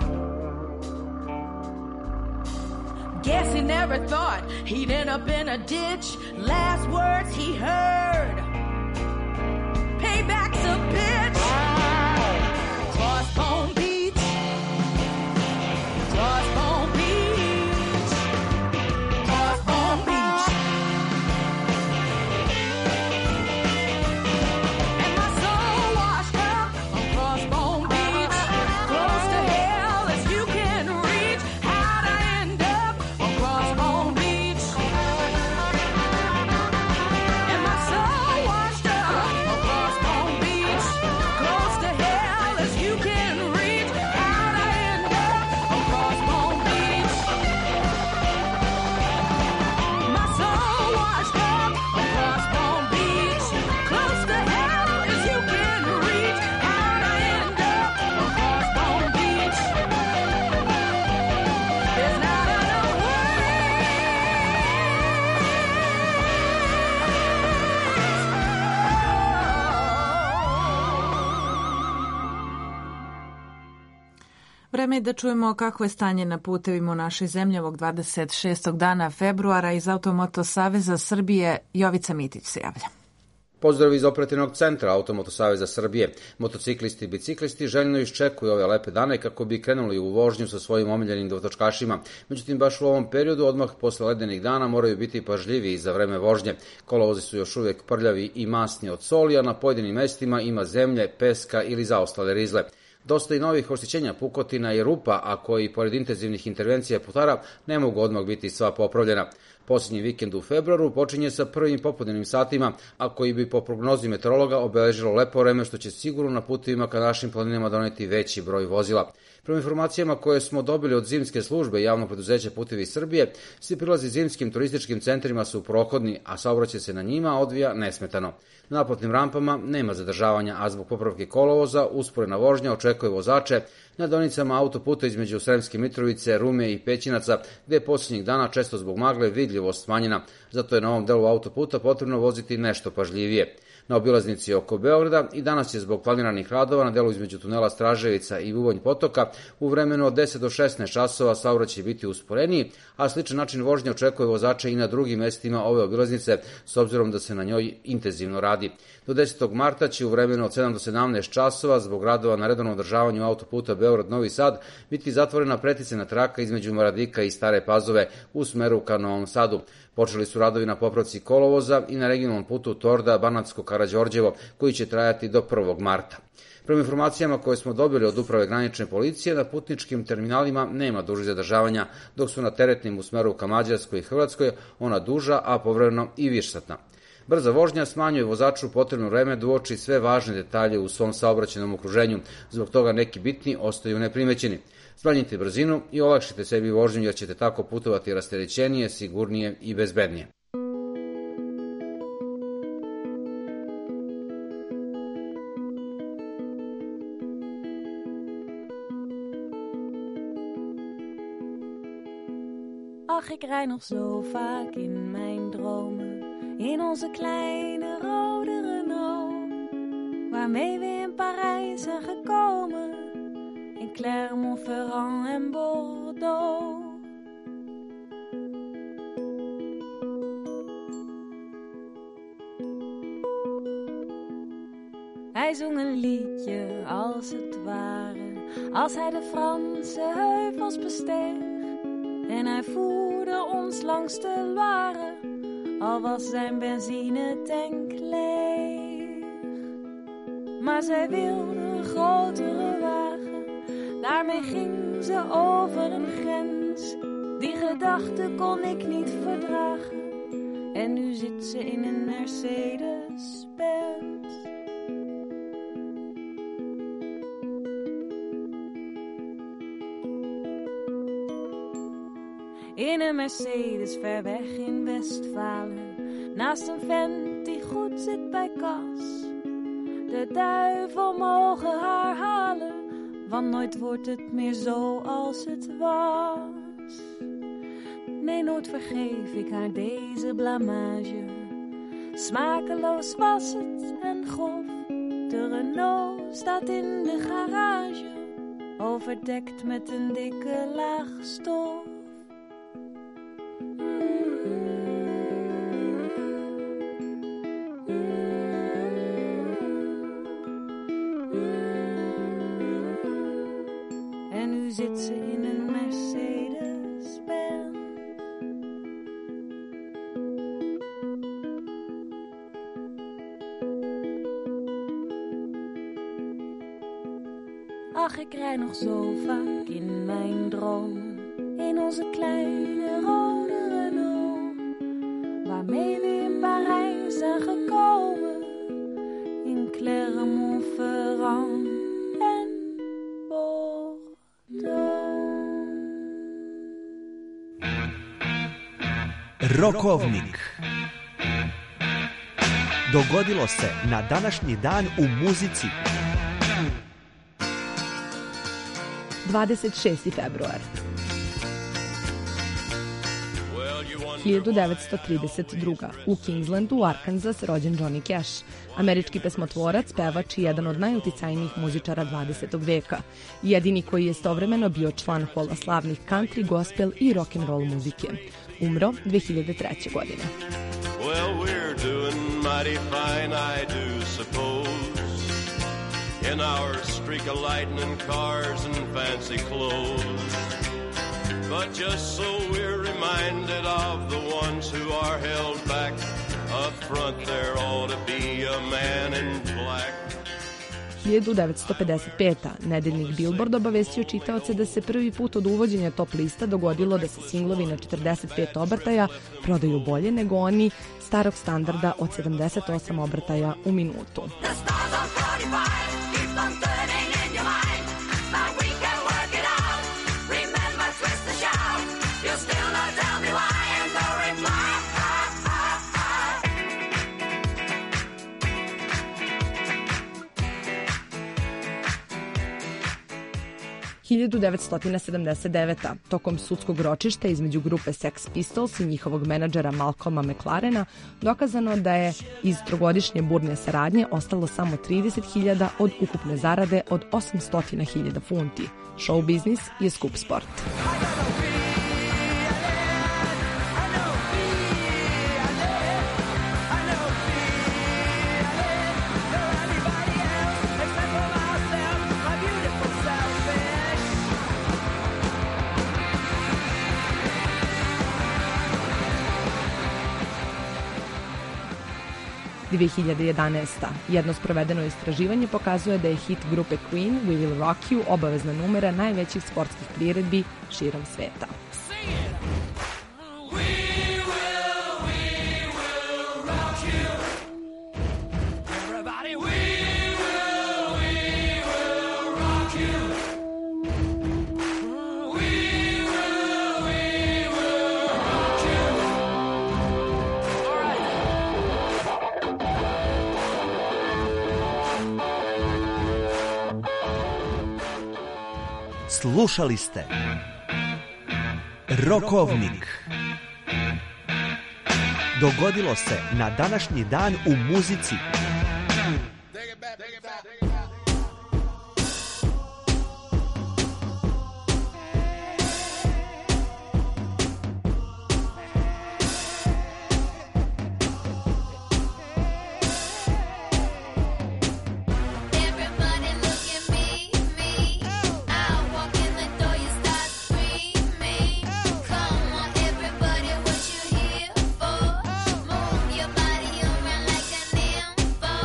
Speaker 19: Guess he never thought he'd end up in a ditch. Last words he heard, payback's a bitch. Crossbone Beach, Crossbone Beach, Crossbone Beach. And my soul washed up on Crossbone Beach, close to hell as you can reach. How'd I end up on Crossbone Beach? And my soul washed up on Crossbone Beach, close to hell as you can reach. How'd I end up on Crossbone Beach? My soul washed up on Crossbone Beach, close to hell as you can reach. How'd I end up on Crossbone Beach? There's not enough
Speaker 3: Vreme je da čujemo kako je stanje na putevima u našoj zemlji ovog dvadeset šestog dana februara. Iz Automoto Saveza Srbije Jovica Mitić se javlja.
Speaker 20: Pozdrav iz operativnog centra Automoto Saveza Srbije. Motociklisti i biciklisti željno iščekuju ove lepe dane kako bi krenuli u vožnju sa svojim omiljenim dvotočkašima. Međutim, baš u ovom periodu, odmah posle ledenih dana, moraju biti pažljiviji za vreme vožnje. Kolovozi su još uvijek prljavi i masni od soli, a na pojedinim mestima ima zemlje, peska ili zaostale rizle. Dosta i novih oštećenja, pukotina i rupa, a koji, pored intenzivnih intervencija putara, ne mogu odmah biti sva popravljena. Posljednji vikend u februaru počinje sa prvim popodnevnim satima, a koji bi po prognozi meteorologa obeležilo lepo vreme, što će sigurno na putevima ka našim planinama doneti veći broj vozila. Prema informacijama koje smo dobili od zimske službe javnog preduzeća Putevi Srbije, svi prilazi zimskim turističkim centrima su prohodni, a saobraćaj se na njima odvija nesmetano. Na naplatnim rampama nema zadržavanja, a zbog popravke kolovoza usporena vožnja očekuje vozače na deonicama autoputa između Sremske Mitrovice, Rume i Pećinaca, gde je posljednjih dana često zbog magle vidljivost smanjena, zato je na ovom delu autoputa potrebno voziti nešto pažljivije. Na obilaznici oko Beograda i danas je zbog planiranih radova na delu između tunela Straževica i Bubanj potoka u vremenu od deset do šesnaest časova saobraćaj biti usporeniji, a sličan način vožnje očekuje vozače i na drugim mestima ove obilaznice, s obzirom da se na njoj intenzivno radi. Do desetog marta će u vremenu od sedam do sedamnaest časova zbog radova na redovnom održavanju autoputa Beograd-Novi Sad biti zatvorena preticena traka između Maradika i Stare Pazove u smeru ka Novom Sadu. Počeli su radovi na popravci kolovoza i na regionalnom putu Torda-Banatsko-Karađorđevo, koji će trajati do prvog marta. Prema informacijama koje smo dobili od Uprave granične policije, na putničkim terminalima nema dužih zadržavanja, dok su na teretnim u smeru ka Mađarskoj i Hrvatskoj ona duža, a povremeno i višesatna. Brza vožnja smanjuje vozaču potrebno vreme da uoči sve važne detalje u svom saobraćajnom okruženju, zbog toga neki bitni ostaju neprimećeni. Smanjite brzinu i olakšite sebi vožnju, jer ćete tako putovati rasterećenije, sigurnije i bezbednije.
Speaker 19: Ach, ik rij nog zo vaak in mijn dromen, in onze kleine rode Renault, waarmee we in Parijs zijn gekomen, in Clermont-Ferrand en Bordeaux. Hij zong een liedje als het ware, als hij de Franse heuvels besteeg. En hij voerde ons langs de Loire, al was zijn benzinetank leeg. Maar zij wilde een grotere wagen, daarmee ging ze over een grens. Die gedachte kon ik niet verdragen, en nu zit ze in een Mercedes-Benz. In een Mercedes ver weg in Westfalen, naast een vent die goed zit bij kas. De duivel mogen haar halen, want nooit wordt het meer zo als het was. Nee, nooit vergeef ik haar deze blamage. Smakeloos was het en grof. De Renault staat in de garage, overdekt met een dikke laag stof. Zit ze in een Mercedes-Benz. Ach, ik rij nog zo vaak in mijn dromen, in onze kleine rode Renault, waarmee we in Parijs zijn gekomen, in Clermont-Ferrand.
Speaker 21: Rokovnik. Dogodilo se na današnji dan u muzici.
Speaker 22: dvadeset šesti februar. hiljadu devetsto trideset druga. U Kingslandu, Arkansas, rođen Johnny Cash, američki pesmotvorac, pevač i jedan od najuticajnijih muzičara dvadesetog veka, jedini koji je istovremeno bio član hola slavnih country, gospel i rock'n'roll muzike. Umro dve hiljade treće. godine.
Speaker 23: Well, we're doing
Speaker 2: mighty fine, I do suppose, in our streak of lightning cars and fancy clothes. But just so we're reminded of the ones who are held back, up front there ought to be a man in black.
Speaker 22: hiljadu devetsto pedeset peta. Nedeljnik Billboard obavestio čitaoce da se prvi put od uvođenja top lista dogodilo da se singlovi na četrdeset pet obrtaja prodaju bolje nego oni starog standarda od sedamdeset osam obrtaja u minutu. hiljadu devetsto sedamdeset deveta. Tokom sudskog ročišta između grupe Sex Pistols i njihovog menadžera Malcolma McLarena dokazano da je iz trogodišnje burne saradnje ostalo samo trideset hiljada od ukupne zarade od osamsto hiljada funti. Show biznis je skup sport. dve hiljade jedanaesta. Jedno sprovedeno istraživanje pokazuje da je hit grupe Queen We Will Rock You obavezna numera najvećih sportskih priredbi širom sveta.
Speaker 21: Slušali ste Rokovnik. Dogodilo se na današnji dan u muzici.
Speaker 17: Move your body around like an info.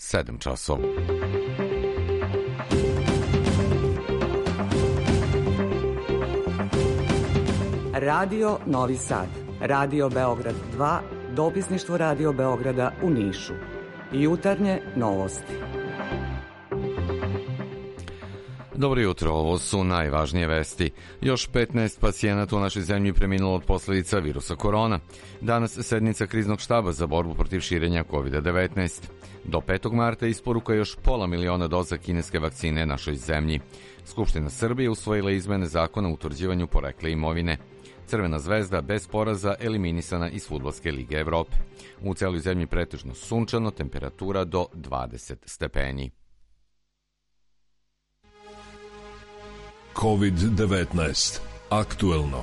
Speaker 6: sedam časova.
Speaker 7: Radio Novi Sad, Radio Beograd dva, dopisništvo Radio Beograda u Nišu. Jutarnje novosti.
Speaker 6: Dobro jutro, ovo su najvažnije vesti. Još petnaest pacijenata u našoj zemlji preminulo od posledica virusa korona. Danas sednica kriznog štaba za borbu protiv širenja kovid devetnaest. Do petog marta isporuka još pola miliona doza kineske vakcine našoj zemlji. Skupština Srbije usvojila izmene zakona o utvrđivanju porekla imovine. Crvena zvezda bez poraza eliminisana iz Fudbalske lige Evrope. U celoj zemlji pretežno sunčano, temperatura do dvadeset stepeni.
Speaker 23: kovid devetnaest. Aktuelno.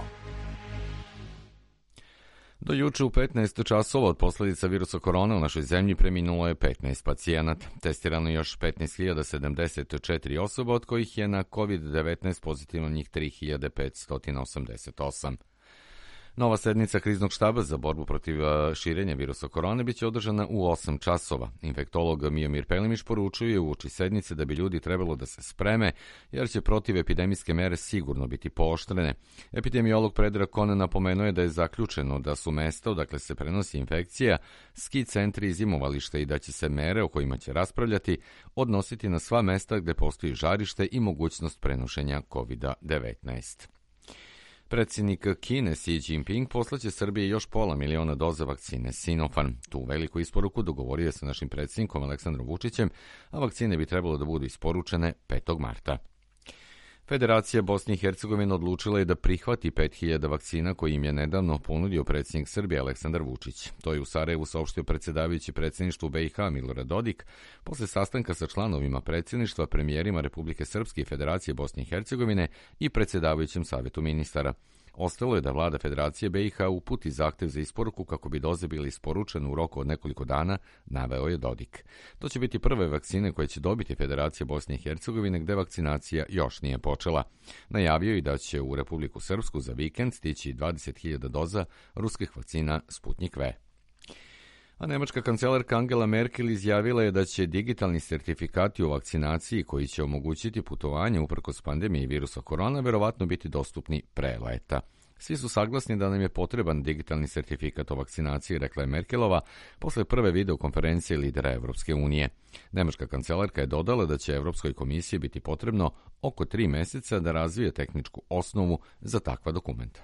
Speaker 6: Do juče u petnaest časova od posledica virusa korona u našoj zemlji preminulo je petnaest pacijenata. Testirano je još petnaest hiljada sedamdeset četiri osoba, od kojih je na kovid devetnaest pozitivno njih tri hiljade petsto osamdeset osam. Nova sednica kriznog štaba za borbu protiv širenja virusa korone biće održana u osam časova. Infektolog Miomir Pelimiš poručuje uoči sednice da bi ljudi trebalo da se spreme, jer će protiv epidemijske mere sigurno biti pooštrene. Epidemiolog Predrag Kon napomenuo je da je zaključeno da su mesta odakle se prenosi infekcija, ski centri i zimovalište i da će se mere o kojima će raspravljati odnositi na sva mesta gde postoji žarište i mogućnost prenošenja kovid devetnaest. Predsjednik Kine Xi Jinping poslaće Srbiji još pola miliona doza vakcine Sinopharm. Tu veliku isporuku dogovorio je sa našim predsjednikom Aleksandrom Vučićem, a vakcine bi trebalo da budu isporučene petog marta. Federacija Bosne i Hercegovine odlučila je da prihvati pet hiljada vakcina koji im je nedavno ponudio predsjednik Srbije Aleksandar Vučić. To je u Sarajevu saopštio predsjedavajući predsjedništvu B i H Milorad Dodik posle sastanka sa članovima predsjedništva, premijerima Republike Srpske i Federacije Bosne i Hercegovine i predsjedavajućem savjetu ministara. Ostalo je da vlada Federacije B i H uputi zahtev za isporuku kako bi doze bile isporučene u roku od nekoliko dana, naveo je Dodik. To će biti prve vakcine koje će dobiti Federacija Bosne i Hercegovine, gde vakcinacija još nije počela. Najavio je da će u Republiku Srpsku za vikend stići dvadeset hiljada doza ruskih vakcina Sputnik V. A nemačka kancelarka Angela Merkel izjavila je da će digitalni sertifikati o vakcinaciji koji će omogućiti putovanje uprkos pandemiji virusa korona verovatno biti dostupni pre leta. Svi su saglasni da nam je potreban digitalni sertifikat o vakcinaciji, rekla je Merkelova posle prve videokonferencije lidera Evropske unije. Nemačka kancelarka je dodala da će Evropskoj komisiji biti potrebno oko tri meseca da razvije tehničku osnovu za takva dokumenta.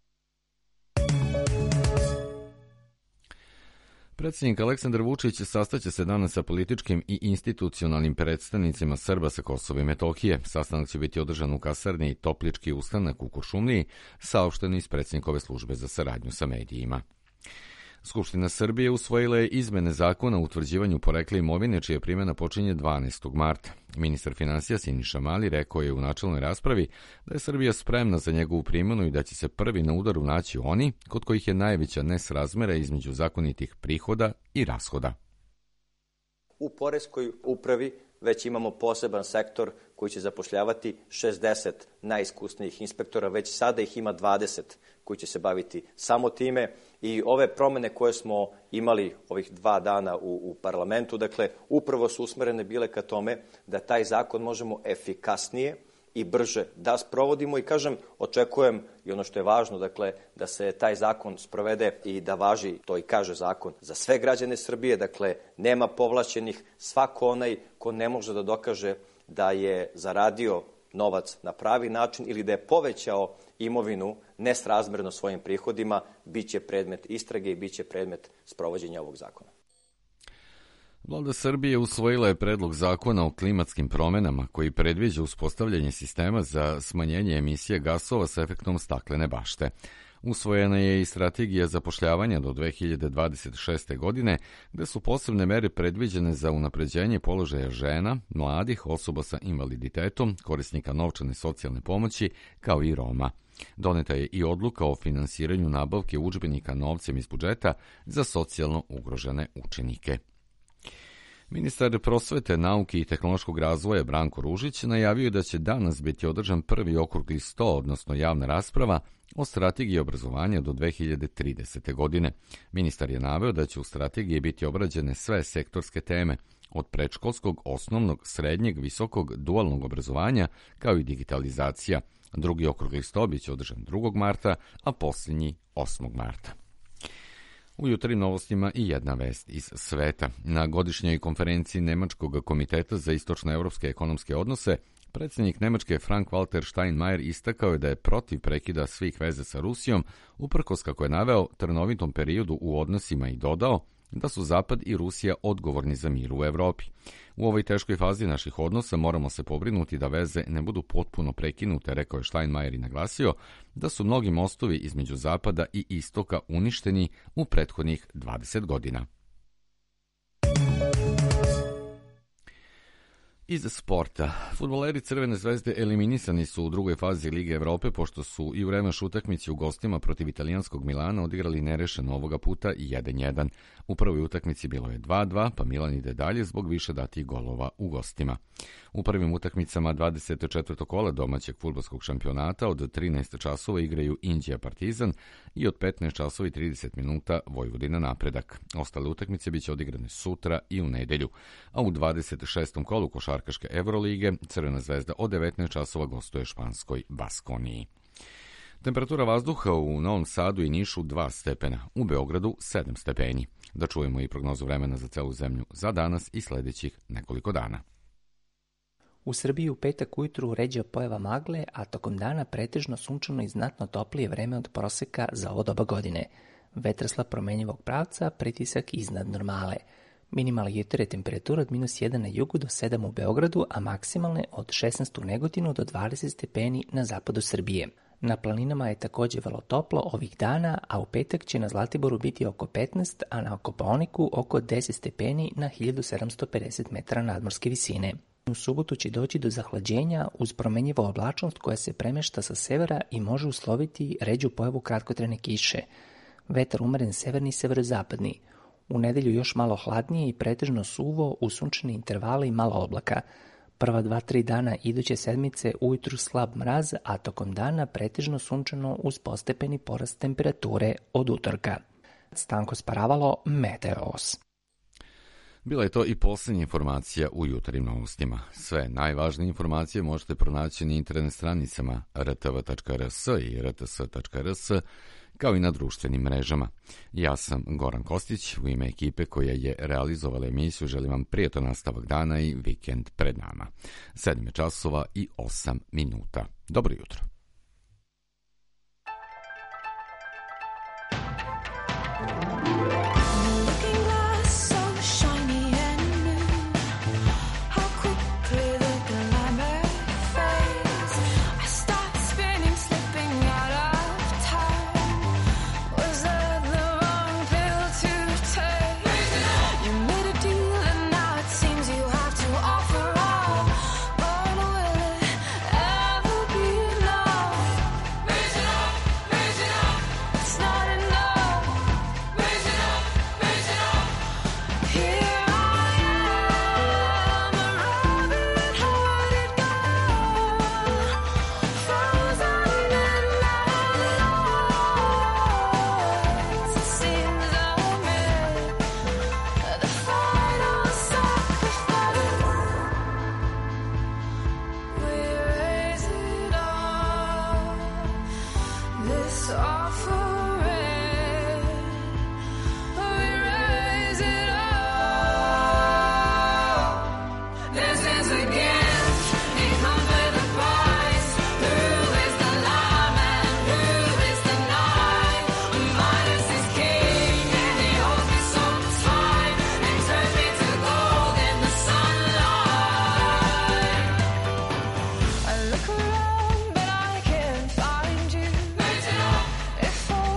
Speaker 6: Predsjednik Aleksandar Vučić sastaće se danas sa političkim i institucionalnim predstavnicima Srba sa Kosova i Metohije. Sastanak će biti održan u kasarni Toplički ustanak u Kuršumliji, saopšteno iz predsjednikove službe za saradnju sa medijima. Skupština Srbije usvojila je izmene zakona o utvrđivanju porekla imovine, čija primjena počinje dvanaestog marta. Ministar finansija Siniša Mali rekao je u načelnoj raspravi da je Srbija spremna za njegovu primjenu i da će se prvi na udaru naći oni kod kojih je najveća nesrazmera između zakonitih prihoda i rashoda.
Speaker 24: U poreskoj upravi već imamo poseban sektor koji će zapošljavati šezdeset najiskusnijih inspektora, već sada ih ima dvadeset koji će se baviti samo time i ove promene koje smo imali ovih dva dana u, u parlamentu, dakle, upravo su usmerene bile ka tome da taj zakon možemo efikasnije i brže da sprovodimo i, kažem, očekujem i ono što je važno, dakle, da se taj zakon sprovede i da važi, to i kaže zakon, za sve građane Srbije, dakle, nema povlašćenih, svako onaj ko ne može da dokaže da je zaradio novac na pravi način ili da je povećao imovinu nesrazmerno svojim prihodima, bit će predmet istrage i bit će predmet sprovođenja ovog zakona.
Speaker 6: Vlada Srbije usvojila je predlog zakona o klimatskim promenama koji predviđa uspostavljanje sistema za smanjenje emisije gasova sa efektom staklene bašte. Usvojena je i strategija zapošljavanja do dve hiljade dvadeset šeste. godine, gde su posebne mere predviđene za unapređenje položaja žena, mladih, osoba sa invaliditetom, korisnika novčane socijalne pomoći, kao i Roma. Doneta je i odluka o finansiranju nabavke udžbenika novcem iz budžeta za socijalno ugrožene učenike. Ministar prosvete, nauke i tehnološkog razvoja Branko Ružić najavio je da će danas biti održan prvi okrugli sto, odnosno javna rasprava o strategiji obrazovanja do dve hiljade tridesete. godine. Ministar je naveo da će u strategiji biti obrađene sve sektorske teme, od predškolskog, osnovnog, srednjeg, visokog, dualnog obrazovanja, kao i digitalizacija. Drugi okrugli sto biće održan drugog marta, a posljednji osmog marta. U jutarnjim novostima i jedna vest iz sveta. Na godišnjoj konferenciji Nemačkog komiteta za istočnoevropske ekonomske odnose, predsjednik Nemačke Frank-Walter Steinmeier istakao je da je protiv prekida svih veze sa Rusijom, uprkos, kako je naveo, trnovitom periodu u odnosima i dodao da su Zapad i Rusija odgovorni za mir u Evropi. U ovoj teškoj fazi naših odnosa moramo se pobrinuti da veze ne budu potpuno prekinute, rekao je Steinmeier i naglasio da su mnogi mostovi između Zapada i Istoka uništeni u prethodnih dvadeset godina. Iz sporta. Fudbaleri Crvene zvezde eliminisani su u drugoj fazi Lige Evrope pošto su i u revanš utakmici u gostima protiv italijanskog Milana odigrali nerešeno ovoga puta jedan jedan. U prvoj utakmici bilo je dva dva, pa Milan ide dalje zbog više datih golova u gostima. U prvim utakmicama dvadeset četvrtog kola domaćeg fudbalskog šampionata od trinaest časova igraju Indija Partizan i od petnaest časova i trideset minuta Vojvodina Napredak. Ostale utakmice biće odigrane sutra i u nedelju, a u dvadeset šestom kolu košarkaške Evrolige Crvena zvezda od devetnaest časova gostuje španskoj Baskoniji. Temperatura vazduha u Novom Sadu i Nišu dva stepena, u Beogradu sedam stepeni. Da čujemo i prognozu vremena za celu zemlju za danas i sljedećih nekoliko dana.
Speaker 8: U Srbiji u petak ujutru ređa pojava magle, a tokom dana pretežno sunčano i znatno toplije vreme od proseka za ovo doba godine. Vetrasla promenjivog pravca, pritisak iznad normale. Minimalna jutarnja temperatura od minus jedan na jugu do sedam u Beogradu, a maksimalne od šesnaest u Negotinu do dvadeset stepeni na zapadu Srbije. Na planinama je također vrlo toplo ovih dana, a u petak će na Zlatiboru biti oko petnaest, a na Kopaoniku oko deset stepeni na hiljadu sedamsto pedeset metara nadmorske visine. U subotu će doći do zahlađenja uz promenjivu oblačnost koja se premešta sa severa i može usloviti ređu pojavu kratkotrajne kiše. Vetar umeren severni i severozapadni. U nedelju još malo hladnije i pretežno suvo uz sunčane intervale i malo oblaka. Prva dva, tri dana iduće sedmice ujutru slab mraz, a tokom dana pretežno sunčano uz postepeni porast temperature od utorka. Stanko Sparavalo, Meteos.
Speaker 6: Bila je to i posljednja informacija u jutarnjim novostima. Sve najvažnije informacije možete pronaći na internet stranicama r t v tačka r s i r t s tačka r s, kao i na društvenim mrežama. Ja sam Goran Kostić, u ime ekipe koja je realizovala emisiju želim vam prijatan nastavak dana i vikend pred nama. sedam časova i osam minuta. Dobro jutro.
Speaker 9: If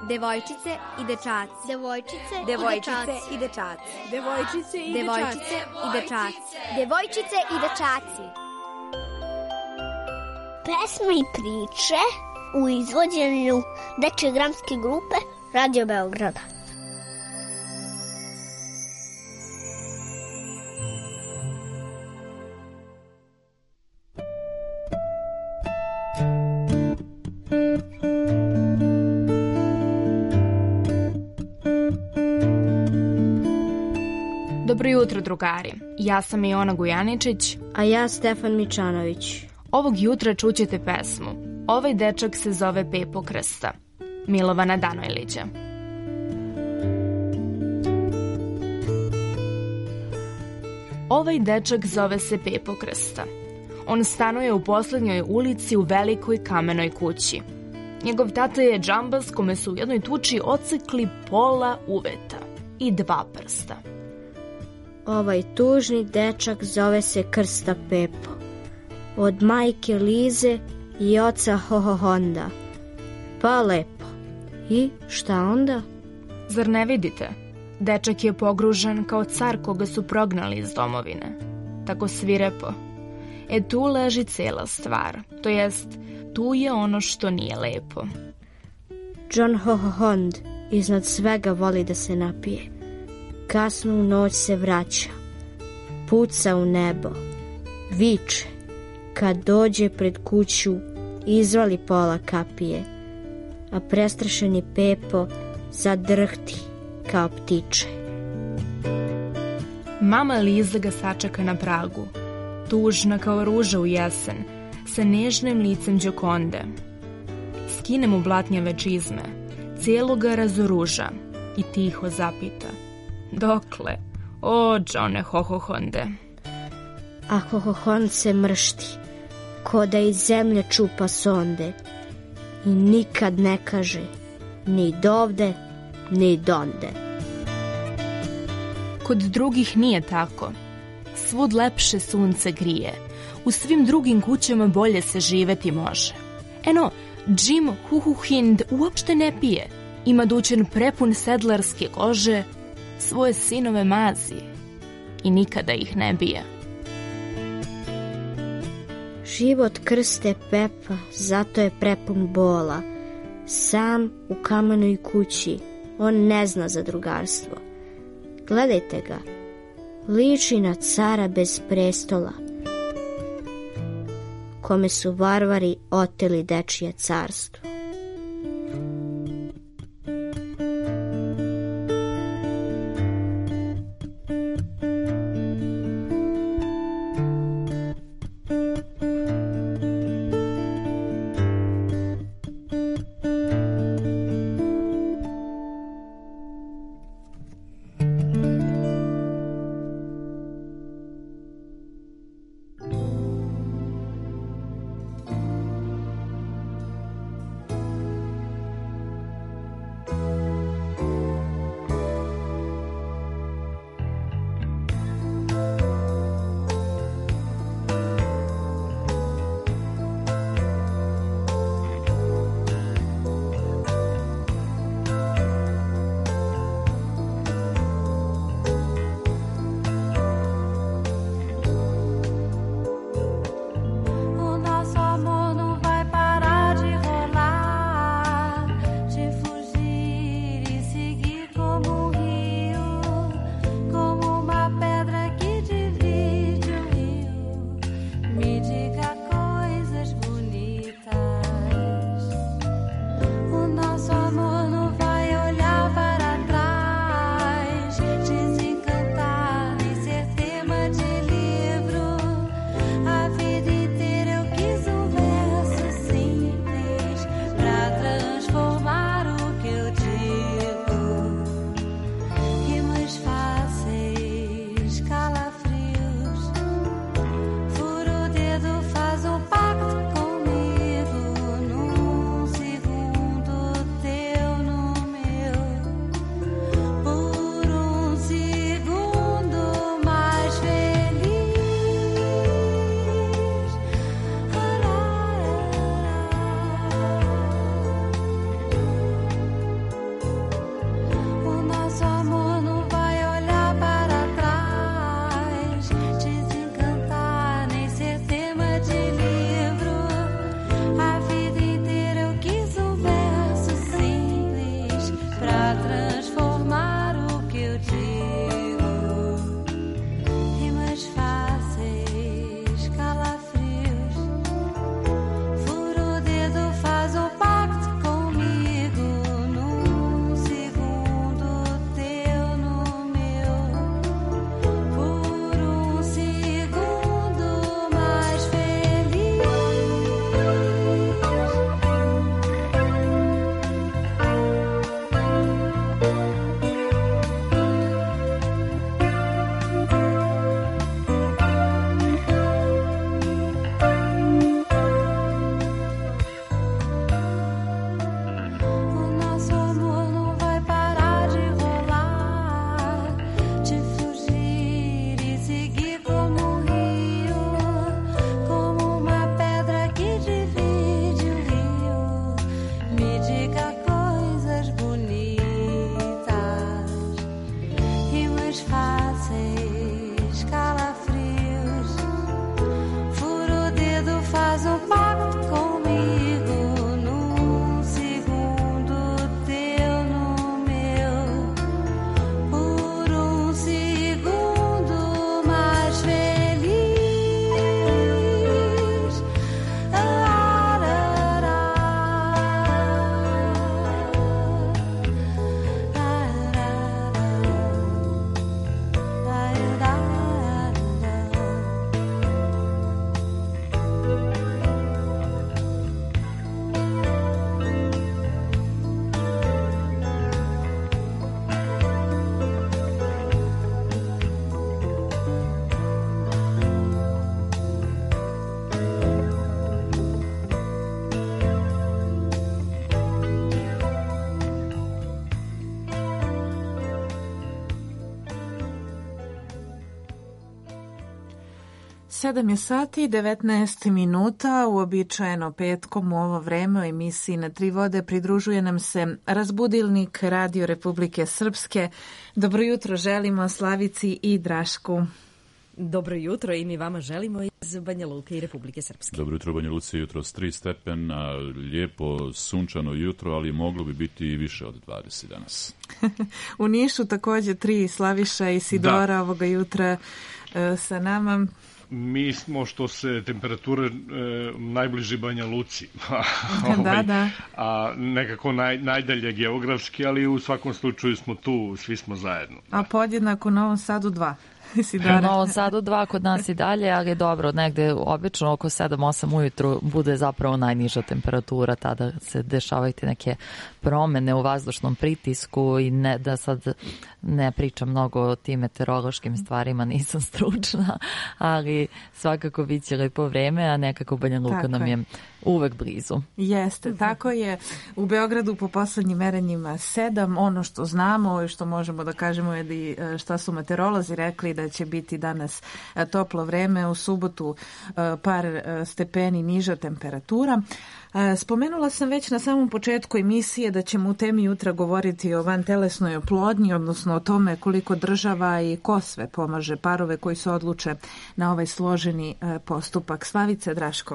Speaker 1: Devojčice i dečaci.
Speaker 9: Devojčice,
Speaker 1: Devojčice i dečaci.
Speaker 9: Devojčice i
Speaker 1: Devojčice i dečaci.
Speaker 9: Devojčice i dečaci. Pesme i priče u izvođenju dečje dramske grupe Radio Beograda.
Speaker 22: Dobro jutro, drugari. Ja sam Iona Gujaničić.
Speaker 9: A ja Stefan Mičanović.
Speaker 22: Ovog jutra čućete pesmu. Ovaj dečak se zove Pepo Krsta. Milovana Danojlića. Ovaj dečak zove se Pepo Krsta. On stanuje u poslednjoj ulici u velikoj kamenoj kući. Njegov tata je džambaz kome su u jednoj tuči odsekli pola uveta i dva prsta.
Speaker 9: Ovaj tužni dečak zove se Krsta Pepo. Od majke Lize i oca Hohohonda. Pa lepo. I šta onda?
Speaker 22: Zar ne vidite? Dečak je pogružan kao car koga su prognali iz domovine. Tako svirepo. E tu leži cela stvar. To jest, tu je ono što nije lepo.
Speaker 9: John Hohohond iznad svega voli da se napije. Kasno u noć se vraća. Puca u nebo. Viče. Kad dođe pred kuću, izvali pola kapije. A prestrašeni Pepo zadrhti kao ptiče.
Speaker 22: Mama Liza ga sačeka na pragu. Tužna kao ruža u jesen, sa nežnim licem Đokonde. Skine mu blatnjave čizme, cijelo ga razoruža i tiho zapita. Dokle? O, Johne Hohohonde.
Speaker 9: A Hohohond se mršti, ko da iz zemlje čupa sonde. I nikad ne kaže ni dovde, ni donde.
Speaker 22: Kod drugih nije tako. Svud lepše sunce grije. U svim drugim kućama bolje se živeti može. Eno, Jim Huhuhind uopšte ne pije. Ima dućan prepun sedlarske kože, svoje sinove mazi i nikada ih ne bije.
Speaker 9: Život Krste Pepa zato je prepun bola. Sam u kamenoj kući, on ne zna za drugarstvo. Gledajte ga, liči na cara bez prestola, kome su varvari oteli dečije carstvo.
Speaker 3: sedam je sati i devetnaest minuta, uobičajeno petkom u ovo vreme u emisiji Na tri vode pridružuje nam se razbudilnik Radio Republike Srpske. Dobro jutro želimo Slavici i Drašku.
Speaker 10: Dobro jutro i mi vama želimo iz Banja Luke i Republike Srpske.
Speaker 11: Dobro jutro Banja Luci, jutro s tri stepena, lijepo sunčano jutro, ali moglo bi biti i više od dvadeset danas.
Speaker 3: U Nišu također tri, Slaviša i Sidora da. Ovoga jutra e, sa nama.
Speaker 5: Mi smo što se temperature e, najbliži Banja Luci.
Speaker 3: da, da.
Speaker 5: A nekako naj, najdalje geografski, ali u svakom slučaju smo tu, svi smo zajedno. Da.
Speaker 3: A podjednako u Novom Sadu dva.
Speaker 4: U Novom Sadu dva kod nas i dalje, ali dobro, negde obično oko sedam osam ujutru bude zapravo najniža temperatura, tada se dešavaju neke promene u vazdušnom pritisku i ne, da sad ne pričam mnogo o tim meteorološkim stvarima, nisam stručna, ali svakako bit će lepo vreme, a nekako Banja Luka nam je uvek blizu.
Speaker 3: Jeste, tako je. U Beogradu po poslednjim merenjima sedam, ono što znamo i što možemo da kažemo je da šta su meteorolozi rekli da će biti danas toplo vreme, u subotu par stepeni niža temperatura. Spomenula sam već na samom početku emisije da ćemo u temi jutra govoriti o vantelesnoj oplodnji, odnosno o tome koliko država i ko sve pomaže parove koji se odluče na ovaj složeni postupak. Slavice, Draško.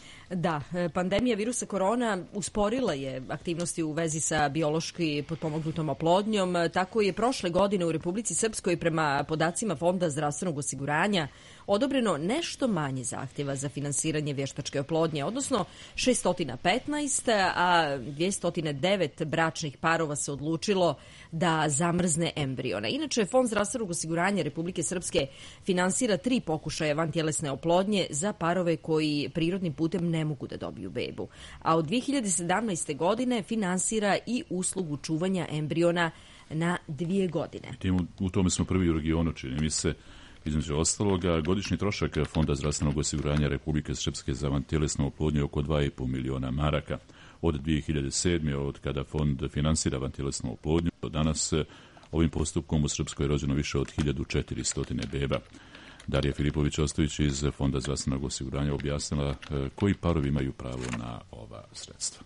Speaker 10: Da, pandemija virusa korona usporila je aktivnosti u vezi sa biološki potpomognutom oplodnjom. Tako je prošle godine u Republici Srpskoj prema podacima Fonda zdravstvenog osiguranja odobreno nešto manje zahtjeva za finansiranje vještačke oplodnje, odnosno šesto petnaest, a dvjesto devet bračnih parova se odlučilo da zamrzne embrione. Inače, Fond zdravstvenog osiguranja Republike Srpske finansira tri pokušaja vantjelesne oplodnje za parove koji prirodnim putem ne mogu da dobiju bebu. A od dvije hiljade sedamnaeste. godine finansira i uslugu čuvanja embriona na dvije godine.
Speaker 11: Tim, u tome smo prvi u regionu, čini mi se. Između ostaloga, godišnji trošak Fonda zdravstvenog osiguranja Republike Srpske za vantjelesnu oplodnju je oko dva i po miliona maraka. Od dvije hiljade sedme. od kada Fond finansira vantjelesnu oplodnju, do danas ovim postupkom u Srpskoj je rođeno više od hiljadu četiristo beba. Darija Filipović-Ostojić iz Fonda zdravstvenog osiguranja objasnila koji parovi imaju pravo na ova sredstva.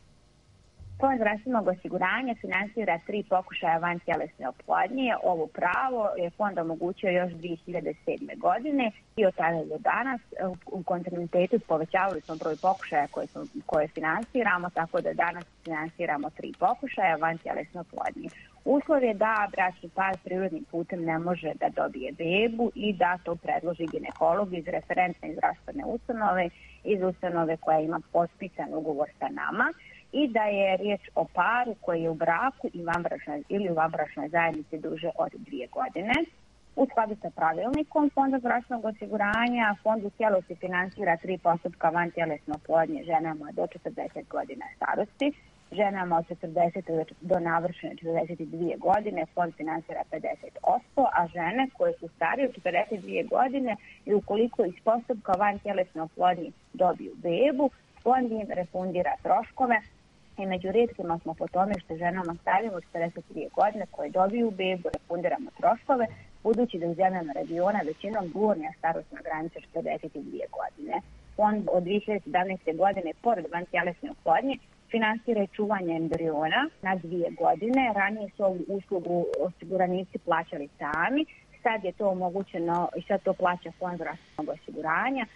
Speaker 12: Fond zdravstvenog osiguranja finansira tri pokušaja vantjelesne oplodnje. Ovo pravo je fond omogućio još dvije hiljade sedme. godine i od tada do danas u kontinuitetu povećavali smo broj pokušaja koje, smo, koje finansiramo, tako da danas finansiramo tri pokušaja vantjelesne oplodnje. Uslov je da bračni par prirodnim putem ne može da dobije bebu i da to predloži ginekolog iz referentne zdravstvene ustanove, iz ustanove koja ima potpisan ugovor sa nama, i da je riječ o paru koji je u braku i vanbračnoj, ili u vanbračnoj zajednici duže od dvije godine. U skladu sa pravilnikom Fonda zdravstvenog osiguranja, fond u cijelosti finansira tri postupka vantjelesne oplodnje ženama do četrdeset godina starosti. Ženama od četrdeset do navršene četrdeset dvije godine fond finansira pedeset posto, a žene koje su starije od četrdeset dvije godine i ukoliko iz postupka vantjelesne oplodnje dobiju bebu, fond im refundira troškove. I među rijetkima smo po tome što ženama starijim od četrdeset dvije godine koje dobiju bebu refundiramo troškove, budući da u zemljama regiona većinom gornja starosna granica četrdeset dvije godine. Fond od dvije hiljade sedamnaeste. godine pored vantjelesne oplodnje finansira i čuvanje embriona na dvije godine. Ranije su ovu uslugu osiguranici plaćali sami, sad je to omogućeno i sad to plaća Fond zdravstvenog osiguranja.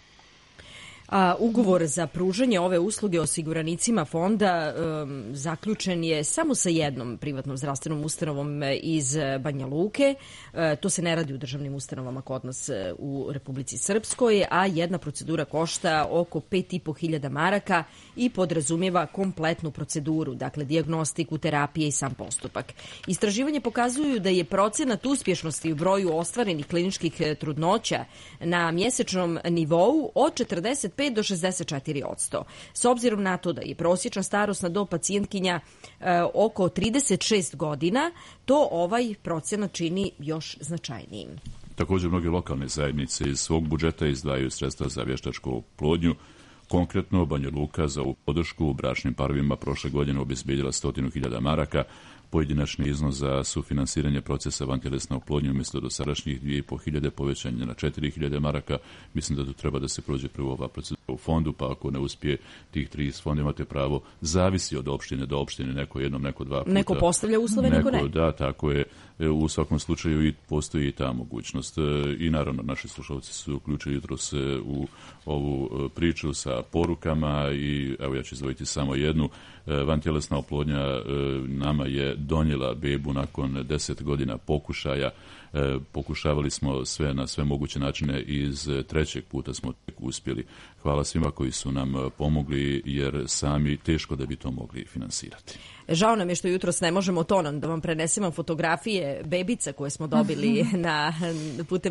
Speaker 10: A ugovor za pružanje ove usluge osiguranicima fonda um, zaključen je samo sa jednom privatnom zdravstvenom ustanovom iz Banja Luke. E, to se ne radi u državnim ustanovama kod nas u Republici Srpskoj, a jedna procedura košta oko pet i po hiljada maraka i podrazumijeva kompletnu proceduru, dakle dijagnostiku, terapije i sam postupak. Istraživanje pokazuju da je procenat uspješnosti u broju ostvarenih kliničkih trudnoća na mjesečnom nivou od četrdeset pet do šezdeset četiri posto. S obzirom na to da je prosječna starosna dob pacijentkinja e, oko trideset šest godina, to ovaj procenat čini još značajnijim.
Speaker 11: Također mnoge lokalne zajednice iz svog budžeta izdvajaju sredstva za vještačku oplodnju. Konkretno, Banja Luka za ovu podršku u bračnim parovima prošle godine obezbijedila stotinu hiljada maraka, pojedinačni iznos za sufinansiranje procesa vantelesne oplodnje umjesto do sadašnjih dvije i po hiljade povećanja na četiri hiljade maraka. Mislim da tu treba da se prođe prvo ova procedura u fondu, pa ako ne uspije tih tri iz fonda imate pravo, zavisi od opštine do opštine, neko jednom, neko dva puta.
Speaker 10: Neko postavlja uslove, neko, neko ne.
Speaker 11: Da, tako je. U svakom slučaju i postoji i ta mogućnost. I naravno, naši slušalci su uključili jutros u ovu priču sa porukama i evo ja ću izdvojiti samo jednu. Vantjelesna oplodnja nama je donijela bebu nakon deset godina pokušaja. Pokušavali smo sve na sve moguće načine, iz trećeg puta smo tek uspjeli. Hvala svima koji su nam pomogli, jer sami teško da bi to mogli finansirati.
Speaker 10: Žao nam je što jutros ne možemo tonom da vam prenesemo fotografije bebica koje smo dobili na putem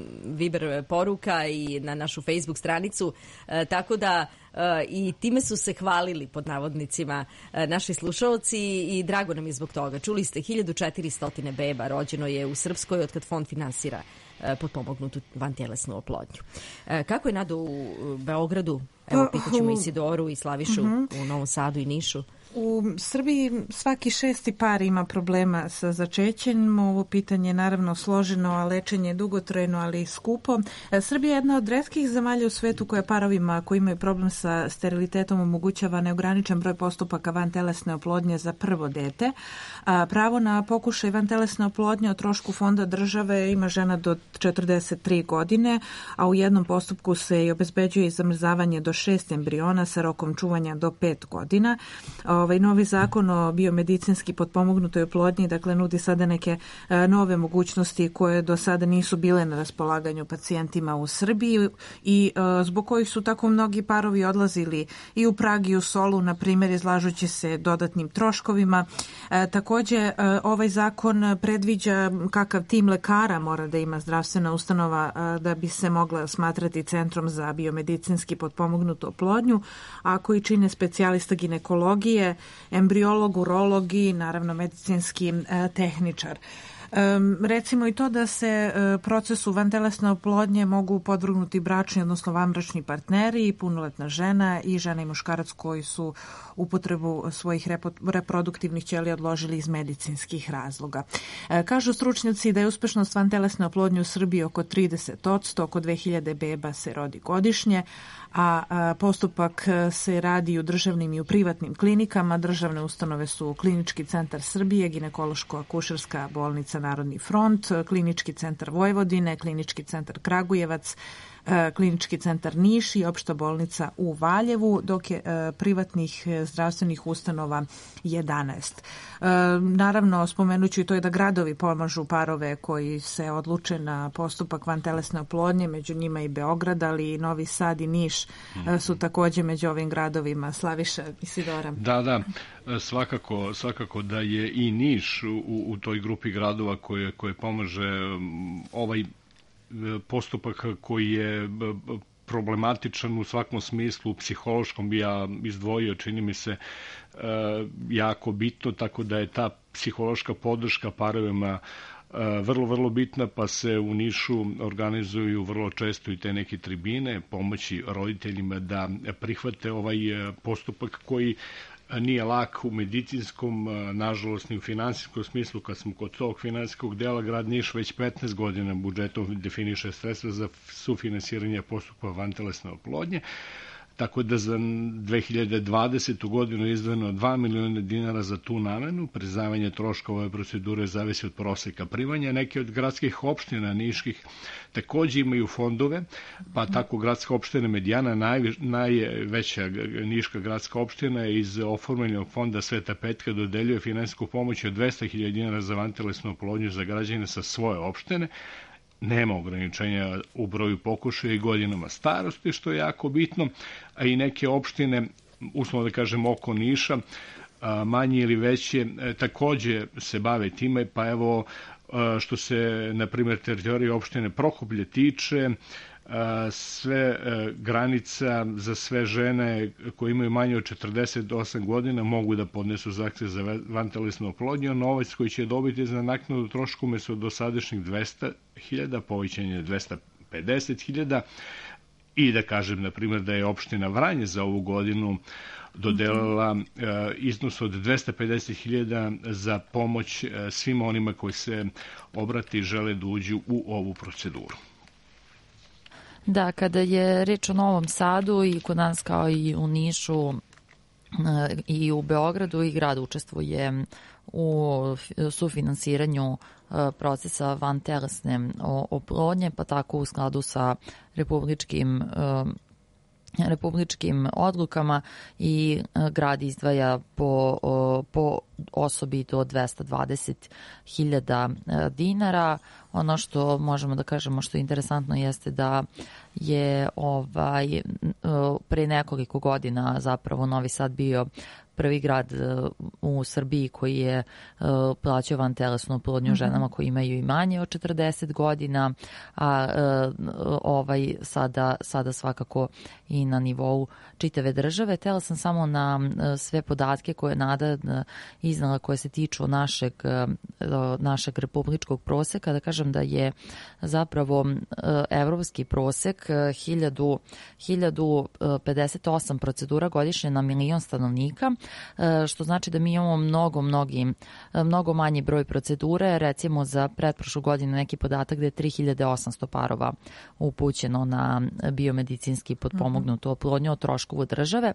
Speaker 10: Viber poruka i na našu Facebook stranicu, tako da i time su se hvalili pod navodnicima naši slušalci i drago nam je zbog toga. Čuli ste hiljadu četiristo beba rođeno je u Srpskoj otkad fond finansira potpomognutu vantjelesnu oplodnju. Kako je Nado u Beogradu? Evo, pitaćemo Isidoru i Slavišu u Novom Sadu i Nišu.
Speaker 3: U Srbiji svaki šesti par ima problema sa začećem. Ovo pitanje je naravno složeno, a lečenje je dugotrajno, ali i skupo. Srbija je jedna od retkih zemalja u svetu koja parovima koji imaju problem sa sterilitetom omogućava neograničen broj postupaka vantelesne oplodnje za prvo dete. A pravo na pokušaj vantelesne oplodnje o trošku fonda države ima žena do četrdeset tri godine, a u jednom postupku se i obezbeđuje i zamrzavanje do šest embriona sa rokom čuvanja do pet godina. Ovaj novi zakon o biomedicinski potpomognutoj oplodnji, dakle, nudi sada neke e, nove mogućnosti koje do sada nisu bile na raspolaganju pacijentima u Srbiji i e, zbog kojih su tako mnogi parovi odlazili i u Prag i u Solu, na primjer, izlažući se dodatnim troškovima. E, takođe, e, ovaj zakon predviđa kakav tim lekara mora da ima zdravstvena ustanova e, da bi se mogla smatrati centrom za biomedicinski potpomognutu oplodnju, a koji čine specijalista ginekologije, embriolog, urolog i naravno medicinski e, tehničar. E, recimo i to da se e, procesu vantelesne oplodnje mogu podvrgnuti bračni, odnosno vanbračni partneri i punoletna žena i žena i muškarac koji su upotrebu svojih repo, reproduktivnih ćelija odložili iz medicinskih razloga. E, kažu stručnjaci da je uspešnost vantelesne oplodnje u Srbiji oko trideset posto, oko dve hiljade beba se rodi godišnje, a, a postupak se radi u državnim i u privatnim klinikama. Državne ustanove su Klinički centar Srbije, Ginekološko-akušerska bolnica Narodni front, Klinički centar Vojvodine, Klinički centar Kragujevac, Klinički centar Niš i opšta bolnica u Valjevu, dok je privatnih zdravstvenih ustanova jedanaest. Naravno, spomenuću i to je da gradovi pomažu parove koji se odluče na postupak vantelesne oplodnje, među njima i Beograd, ali i Novi Sad i Niš su takođe među ovim gradovima. Slaviša, Isidora.
Speaker 5: Da, da, svakako, svakako da je i Niš u, u toj grupi gradova koje, koje pomaže ovaj postupak koji je problematičan u svakom smislu, psihološkom bi ja izdvojio, čini mi se jako bitno, tako da je ta psihološka podrška parovima vrlo, vrlo bitna, pa se u Nišu organizuju vrlo često i te neke tribine, pomoći roditeljima da prihvate ovaj postupak koji nije lak u medicinskom, nažalost ni u finansijskom smislu. Kad smo kod tog finansijskog dela, grad Niš već petnaest godina budžetom definiše sredstva za sufinansiranje postupka vantelesne oplodnje, tako da za dve hiljade dvadesetu godinu je izdvojeno dva miliona dinara za tu namenu. Priznavanje troškova ove procedure zavisi od proseka primanja. Neke od gradskih opština niških takođe imaju fondove, pa tako gradska opština Medijana, naj, najveća niška gradska opština, iz oformljenog fonda Sveta Petka dodeljuje finansijsku pomoć od dvesta hiljada dinara za vantelesnu oplodnju za građane sa svoje opštine. Nema ograničenja u broju pokušaja i godinama starosti, što je jako bitno, a i neke opštine, uslovno da kažem oko Niša, manje ili veće, takođe se bave time, pa evo što se, na primjer, teritorije opštine Prokuplje tiče, sve granica za sve žene koje imaju manje od četrdeset osam godina mogu da podnesu zahtev za vantelesnu oplodnju. Novac koji će dobiti za naknadu trošku umesto dosadašnjih dvesta hiljada, povećanje dvesta pedeset hiljada, I da kažem, na primjer, da je opština Vranje za ovu godinu dodelila uh, iznos od dvesta pedeset hiljada za pomoć uh, svima onima koji se obrati i žele da uđu u ovu proceduru.
Speaker 4: Da, kada je reč o Novom Sadu i kod nas kao i u Nišu i u Beogradu, i grad učestvuje u sufinansiranju procesa vantelesne oplodnje, pa tako u skladu sa republičkim republičkim odlukama i grad izdvaja po, po osobi do dvesta dvadeset hiljada dinara. Ono što možemo da kažemo što je interesantno jeste da je ovaj pre nekoliko godina zapravo Novi Sad bio prvi grad u Srbiji koji je plaćao vantelesnu oplodnju ženama koji imaju i manje od četrdeset godina, a ovaj sada, sada svakako i na nivou čitave države. Tela sam samo na sve podatke koje Nada iznala koje se tiču našeg, našeg republičkog proseka, da kažem da je zapravo evropski prosek hiljadu pedeset osam procedura godišnje na milion stanovnika, što znači da mi imamo mnogo, mnogi, mnogo manji broj procedure. Recimo za pretprošlu godinu neki podatak da je tri hiljade osamsto parova upućeno na biomedicinski potpomognutu oplodnju o troškovu države,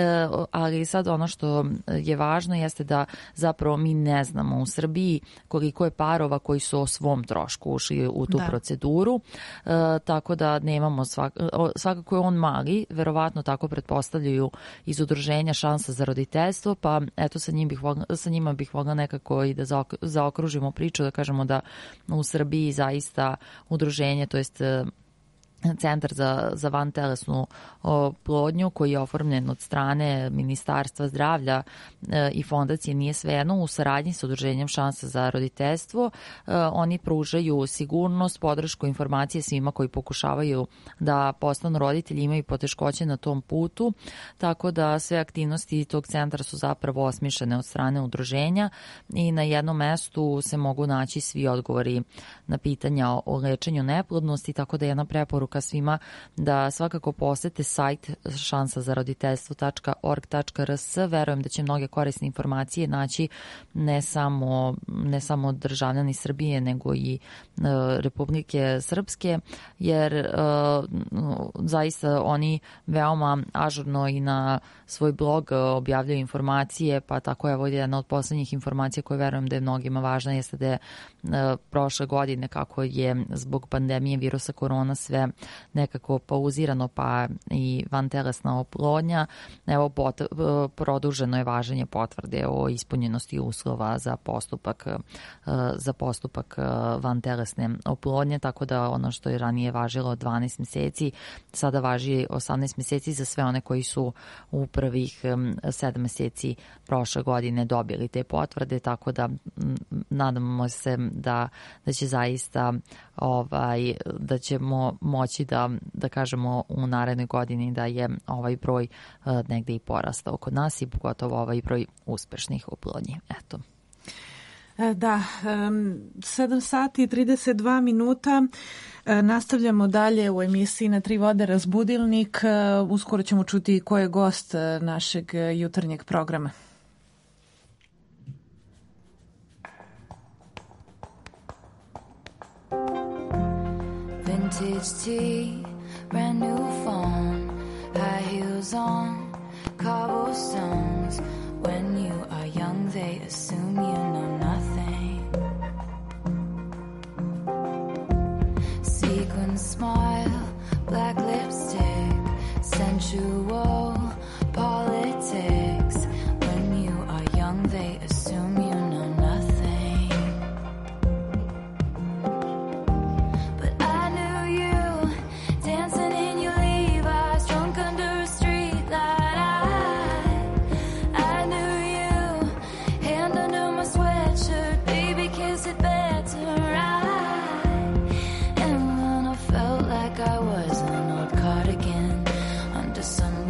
Speaker 4: ali sad ono što je važno jeste da zapravo mi ne znamo u Srbiji koliko je parova koji su o svom trošku ušli u tu da. proceduru, tako da nemamo svak, svakako je on mali, verovatno tako pretpostavljaju iz udruženja Šansa za roditeljstvo, pa eto sa, njim bih volila, sa njima bih volila nekako i da zaokružimo priču, da kažemo da u Srbiji zaista udruženje, to jest Centar za, za vantelesnu oplodnju koji je oformljen od strane Ministarstva zdravlja e, i fondacije Nije svejedno u saradnji sa udruženjem Šansa za roditeljstvo. E, oni pružaju sigurnost, podršku, informacije svima koji pokušavaju da postanu roditelji, imaju poteškoće na tom putu, tako da sve aktivnosti tog centra su zapravo osmišljene od strane udruženja i na jednom mestu se mogu naći svi odgovori na pitanja o lečenju neplodnosti, tako da jedna preporuka ka svima da svakako posete sajt šansa za roditeljstvo tačka org tačka r s. Verujem da će mnoge korisne informacije naći ne samo, ne samo državljani Srbije, nego i uh, Republike Srpske, jer uh, zaista oni veoma ažurno i na svoj blog objavljaju informacije, pa tako evo jedna od poslednjih informacija koje verujem da je mnogima važna jeste da je uh, prošle godine, kako je zbog pandemije virusa korona sve nekako pauzirano, pa i vantelesna oplodnja, evo pot, produženo je važenje potvrde o ispunjenosti uslova za postupak za postupak vantelesne oplodnje, tako da ono što je ranije važilo dvanaest meseci, sada važi osamnaest meseci za sve one koji su u prvih sedam meseci prošle godine dobili te potvrde, tako da nadamo se da, da će zaista ovaj, da ćemo moći da, da kažemo u narednoj godini da je ovaj broj uh, negde i porastao kod nas i pogotovo ovaj broj uspešnih oplodnji. Eto.
Speaker 3: Da, sedam sati i trideset dva minuta. Nastavljamo dalje u emisiji Na tri vode razbudilnik. Uskoro ćemo čuti ko je gost našeg jutarnjeg programa.
Speaker 13: Vintage tea, brand new phone, high heels on, cobblestones. When you are young, they assume you know nothing. Sequin smile, black lipstick, sensual politics. When you are young, they assume you know nothing. But I knew you dancing in your Levi's, drunk under a street light. I, I knew you, hand under my sweatshirt, baby kiss it better. I, and when I felt like I was an old cardigan under some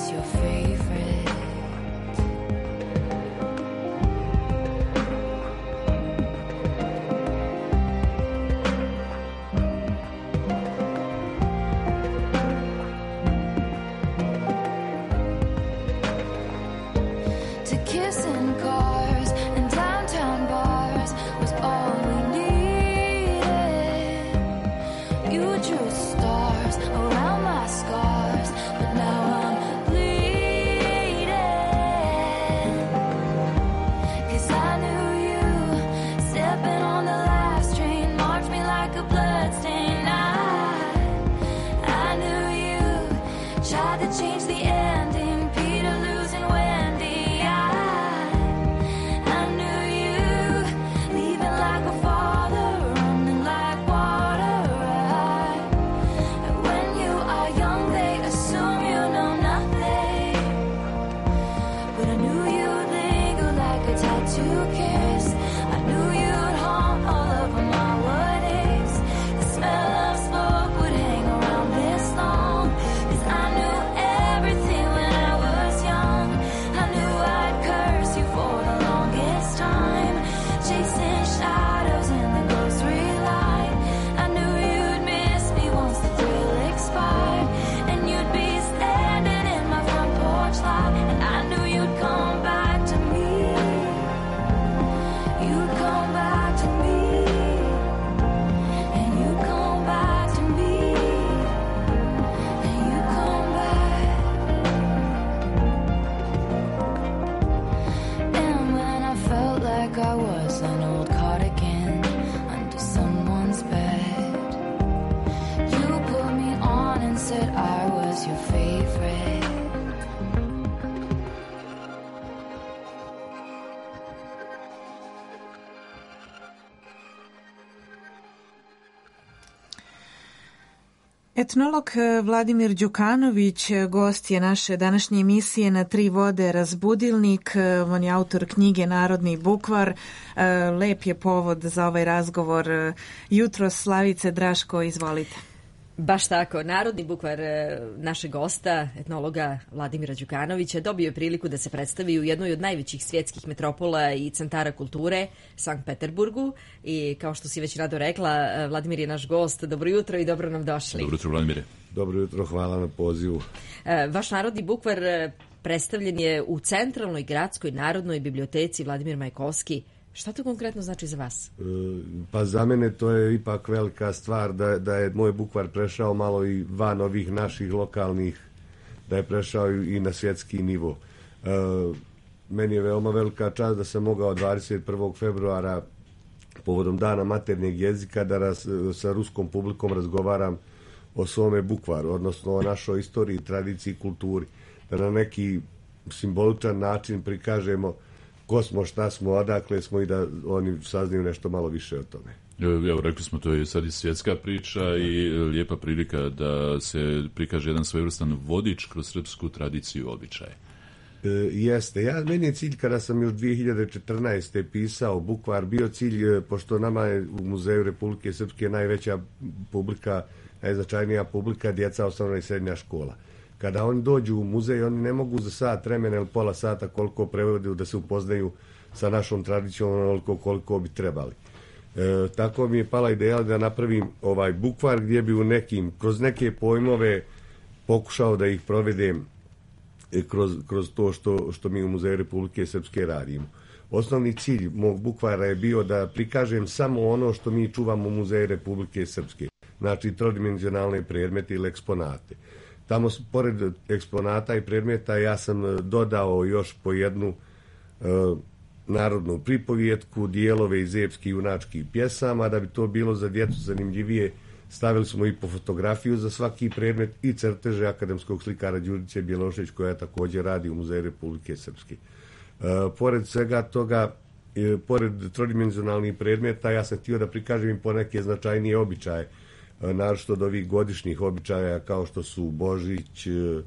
Speaker 13: was your favorite. To kiss in cars and downtown bars was all we needed. You drew stars around my scars, but now I'm bleeding. 'Cause I knew you stepping on the last train marked me like a bloodstain. I, I knew you tried to change the ending, Peter losing Wendy.
Speaker 3: Etnolog Vladimir Đukanović gost je naše današnje emisije Na tri vode razbudilnik. On je autor knjige Narodni bukvar. Lep je povod za ovaj razgovor. Jutro Slavice Draško, izvolite.
Speaker 10: Baš tako, Narodni bukvar našeg gosta, etnologa Vladimira Đukanovića, dobio je priliku da se predstavi u jednoj od najvećih svjetskih metropola i centara kulture, Sankt Peterburgu. I kao što si već rado rekla, Vladimir je naš gost. Dobro jutro i dobro nam došli.
Speaker 11: Dobro jutro, Vladimire.
Speaker 14: Dobro jutro, hvala na pozivu.
Speaker 10: Vaš Narodni bukvar predstavljen je u Centralnoj gradskoj narodnoj biblioteci Vladimir Majakovski. Šta to konkretno znači za vas?
Speaker 14: Pa za mene to je ipak velika stvar da, da je moj bukvar prešao malo i van ovih naših lokalnih, da je prešao i na svjetski nivo. E, meni je veoma velika čast da sam mogao dvadeset prvog februara povodom dana maternjeg jezika da raz, sa ruskom publikom razgovaram o svome bukvaru, odnosno o našoj istoriji, tradiciji, kulturi. Da na neki simboličan način prikažemo ko smo, šta smo, odakle smo i da oni saznaju nešto malo više o tome.
Speaker 11: Evo, rekli smo, to je sad i svjetska priča i lijepa prilika da se prikaže jedan svojevrstan vodič kroz srpsku tradiciju i običaje.
Speaker 14: E, jeste. Ja, meni je cilj kada sam još dvije hiljade četrnaeste. pisao bukvar, bio cilj, pošto nama je u Muzeju Republike Srpske najveća publika, najznačajnija publika, djeca osnovna i srednja škola. Kada oni dođu u muzej, oni ne mogu za sat vremena ili pola sata koliko prevodu da se upoznaju sa našom tradicijom onoliko koliko bi trebali. E, tako mi je pala ideja da napravim ovaj bukvar gdje bi u nekim, kroz neke pojmove pokušao da ih provedem kroz, kroz to što, što mi u Muzeju Republike Srpske radimo. Osnovni cilj mog bukvara je bio da prikažem samo ono što mi čuvamo u Muzeju Republike Srpske. Znači trodimenzionalne predmete ili eksponate. Tamo, pored eksponata i predmeta, ja sam dodao još po jednu e, narodnu pripovjetku, dijelove iz epskih junačkih pjesama. Da bi to bilo za djecu zanimljivije, stavili smo i po fotografiju za svaki predmet i crteže akademskog slikara Đurice Bjelošević, koja također radi u Muzeju Republike Srpske. E, pored svega toga, e, pored trodimenzionalnih predmeta, ja sam htio da prikažem i poneke značajnije običaje, naročito od ovih godišnjih običaja kao što su Božić,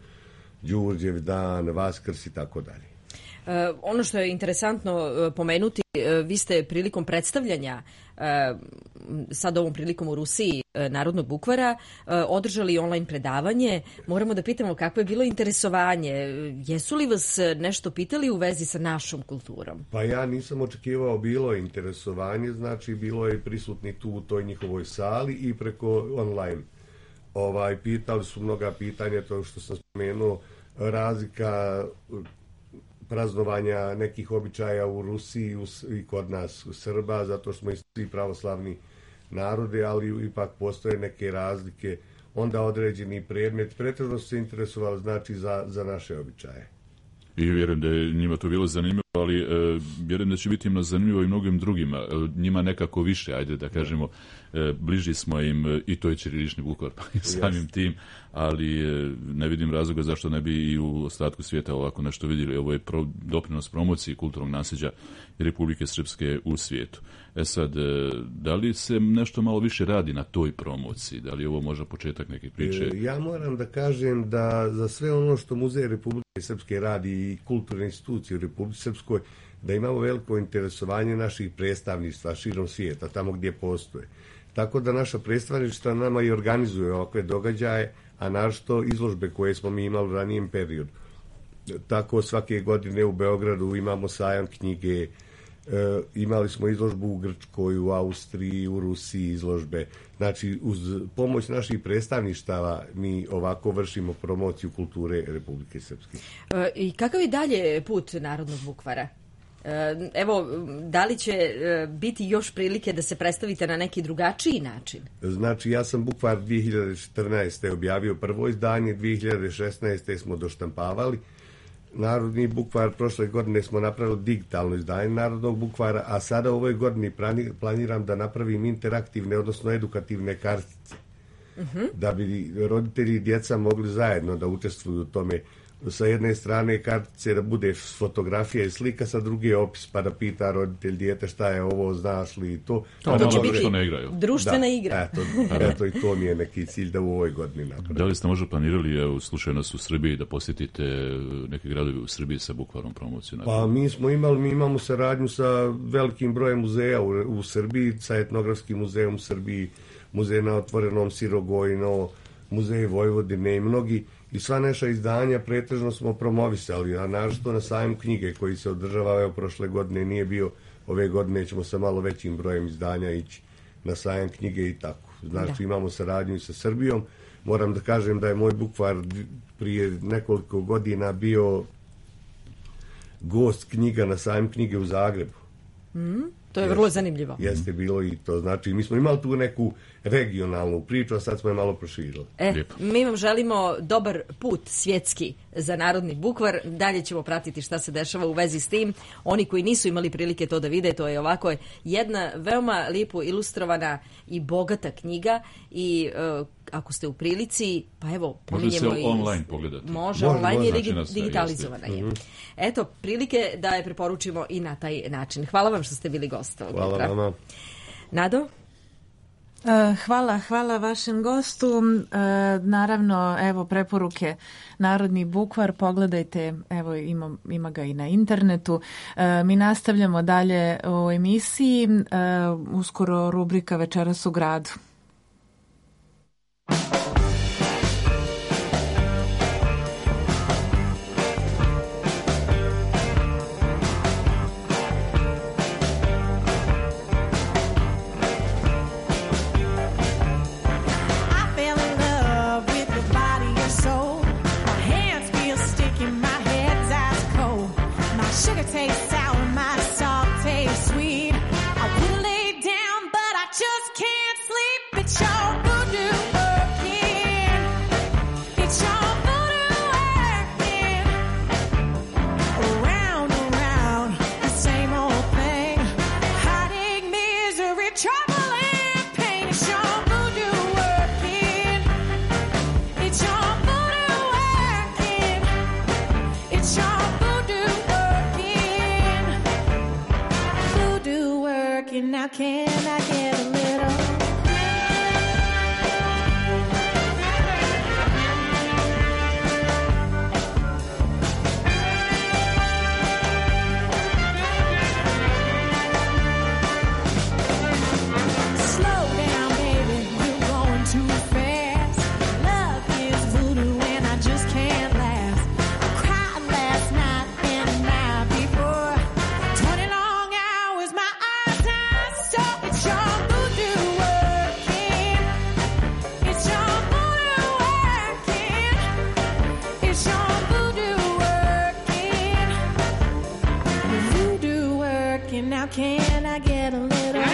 Speaker 14: Đurđev dan, Vaskrs i tako dalje.
Speaker 10: E, ono što je interesantno e, pomenuti, e, vi ste prilikom predstavljanja e, sad ovom prilikom u Rusiji e, Narodnog bukvara e, održali online predavanje. Moramo da pitamo kako je bilo interesovanje. Jesu li vas nešto pitali u vezi sa našom kulturom?
Speaker 14: Pa ja nisam očekivao, bilo je interesovanje, znači bilo je prisutni tu u toj njihovoj sali i preko online. Ovaj, pitali su mnoga pitanja, to što sam spomenuo, razlika praznovanja nekih običaja u Rusiji i kod nas u Srba, zato što smo i svi pravoslavni narodi, ali ipak postoje neke razlike. Onda određeni predmet, pretežno su se interesovali znači za, za naše običaje.
Speaker 11: I vjerujem da je njima to bilo zanimljivo, ali e, vjerujem da će biti im zanimljivo i mnogim drugima. E, njima nekako više, ajde da kažemo, e, bliži smo im e, i to je ćirilični bukvar, pa i samim tim, ali e, ne vidim razloga zašto ne bi i u ostatku svijeta ovako nešto vidjeli. Ovo je pro, doprinos promociji kulturnog nasljeđa Republike Srpske u svijetu. E sad, e, da li se nešto malo više radi na toj promociji? Da li je ovo možda početak neke priče?
Speaker 14: E, ja moram da kažem da za sve ono što Muzej Republike Srpske radi i kulturne institucije u Republike Srpskoj, da imamo veliko interesovanje naših predstavništva širom svijeta, tamo gdje postoje. Tako da naša predstavništva nama i organizuje ovakve događaje, a naročito izložbe koje smo mi imali u ranijem periodu. Tako svake godine u Beogradu imamo sajam knjige, E, imali smo izložbu u Grčkoj, u Austriji, u Rusiji izložbe. Znači, uz pomoć naših predstavništava mi ovako vršimo promociju kulture Republike Srpske.
Speaker 10: E, I kakav je dalje put Narodnog bukvara? E, evo, da li će e, biti još prilike da se predstavite na neki drugačiji način?
Speaker 14: Znači, ja sam bukvar dvije hiljade četrnaeste. objavio prvo izdanje, dvije hiljade šesnaeste. smo doštampavali. Narodni bukvar, prošle godine smo napravili digitalno izdanje Narodnog bukvara, a sada u ovoj godini planiram da napravim interaktivne, odnosno edukativne kartice. Uh-huh. Da bi roditelji i djeca mogli zajedno da učestvuju u tome. Sa jedne strane kartice da bude fotografija i slika, sa druge opis, pa da pita roditelj dijete šta je ovo, znaš li to.
Speaker 10: To, to će biti društvena
Speaker 14: da,
Speaker 10: igra.
Speaker 14: Eto, eto, i to mi je neki cilj da u ovoj godini napravim.
Speaker 11: Da li ste možda planirali, evo, slušaju nas u Srbiji, da posjetite neke gradovi u Srbiji sa bukvarom promociju?
Speaker 14: Pa mi smo imali, mi imamo saradnju sa velikim brojem muzeja u, u Srbiji, sa etnografskim muzejom u Srbiji, muzej na otvorenom Sirogojno, muzej Vojvodine i mnogi. I sva naša izdanja pretežno smo promovisali, a naročito na sajmu knjige koji se održava, evo prošle godine nije bio, ove godine ćemo sa malo većim brojem izdanja ići na sajam knjige i tako. Znači da. Imamo saradnju i sa Srbijom. Moram da kažem da je moj bukvar prije nekoliko godina bio gost knjiga na sajmu knjige u Zagrebu.
Speaker 10: Mm. To je vrlo zanimljivo.
Speaker 14: Jeste bilo i to. Znači, mi smo imali tu neku regionalnu priču, a sad smo je malo proširili.
Speaker 10: E, mi vam želimo dobar put svjetski za Narodni bukvar. Dalje ćemo pratiti šta se dešava u vezi s tim. Oni koji nisu imali prilike to da vide, to je ovako jedna veoma lijepo ilustrovana i bogata knjiga i uh, ako ste u prilici, pa evo, pominjemo
Speaker 11: može se online pogledati.
Speaker 10: Može, može online može, i znači digitalizovana je. Mm-hmm. Eto, prilike da je preporučimo i na taj način. Hvala vam što ste bili gost ovog
Speaker 14: Hvala
Speaker 10: jutra.
Speaker 14: vama.
Speaker 10: Nado?
Speaker 3: Uh, hvala, hvala vašem gostu. Uh, naravno, evo preporuke Narodni bukvar, pogledajte, evo ima, ima ga i na internetu. Uh, mi nastavljamo dalje u emisiji, uh, uskoro rubrika Večeras u gradu.
Speaker 19: Now can I get a little? Slow Now can I get a little?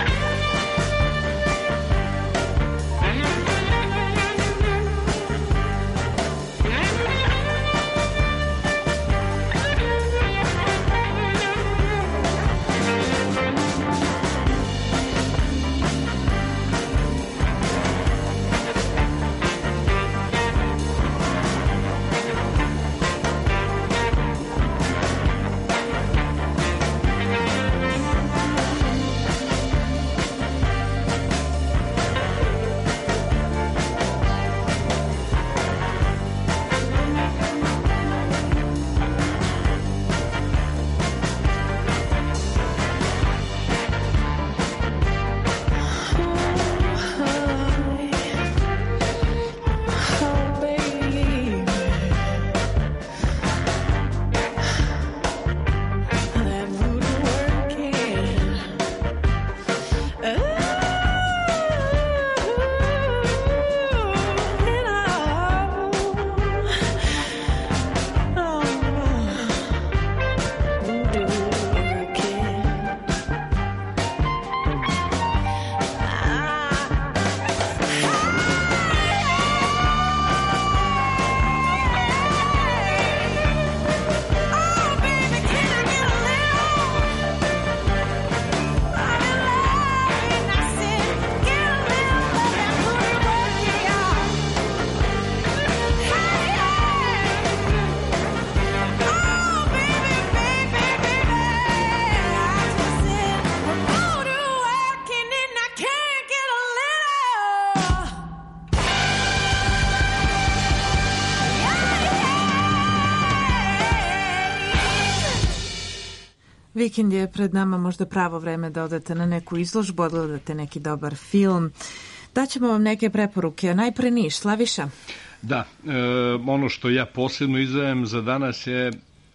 Speaker 3: Vikend je pred nama, možda pravo vreme da odete na neku izložbu, odgledate neki dobar film. Daćemo vam neke preporuke. Najpre Niš, Slaviša?
Speaker 5: Da, e, ono što ja posebno izdvajem za danas je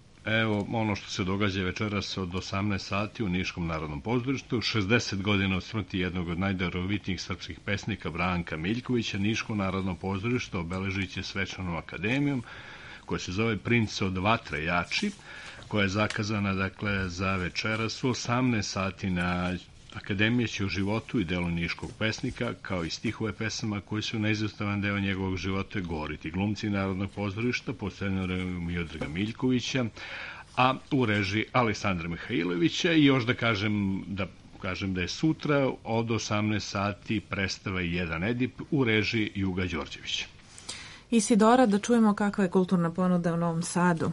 Speaker 5: evo ono što se događa večeras od osamnaest sati u Niškom narodnom pozorištu. šezdeset godina od smrti jednog od najdarovitijih srpskih pesnika Branka Miljkovića. Niško narodno pozorište obeležit će svečanom akademijom koja se zove Princ od vatre jači, koja je zakazana dakle za večeras u osamnaest sati na Akademija će o životu i delu niškog pesnika, kao i stihove pesama koji su neizostavan deo njegovog života govoriti glumci Narodnog pozorišta pod scenarijom Miodraga Miljkovića, a u režiji Aleksandra Mihajlovića. I još da kažem da kažem da je sutra od osamnaest sati predstava Jedan Edip u režiji Juga Đorđevića.
Speaker 3: Isidora, da čujemo kakva je kulturna ponuda u Novom Sadu.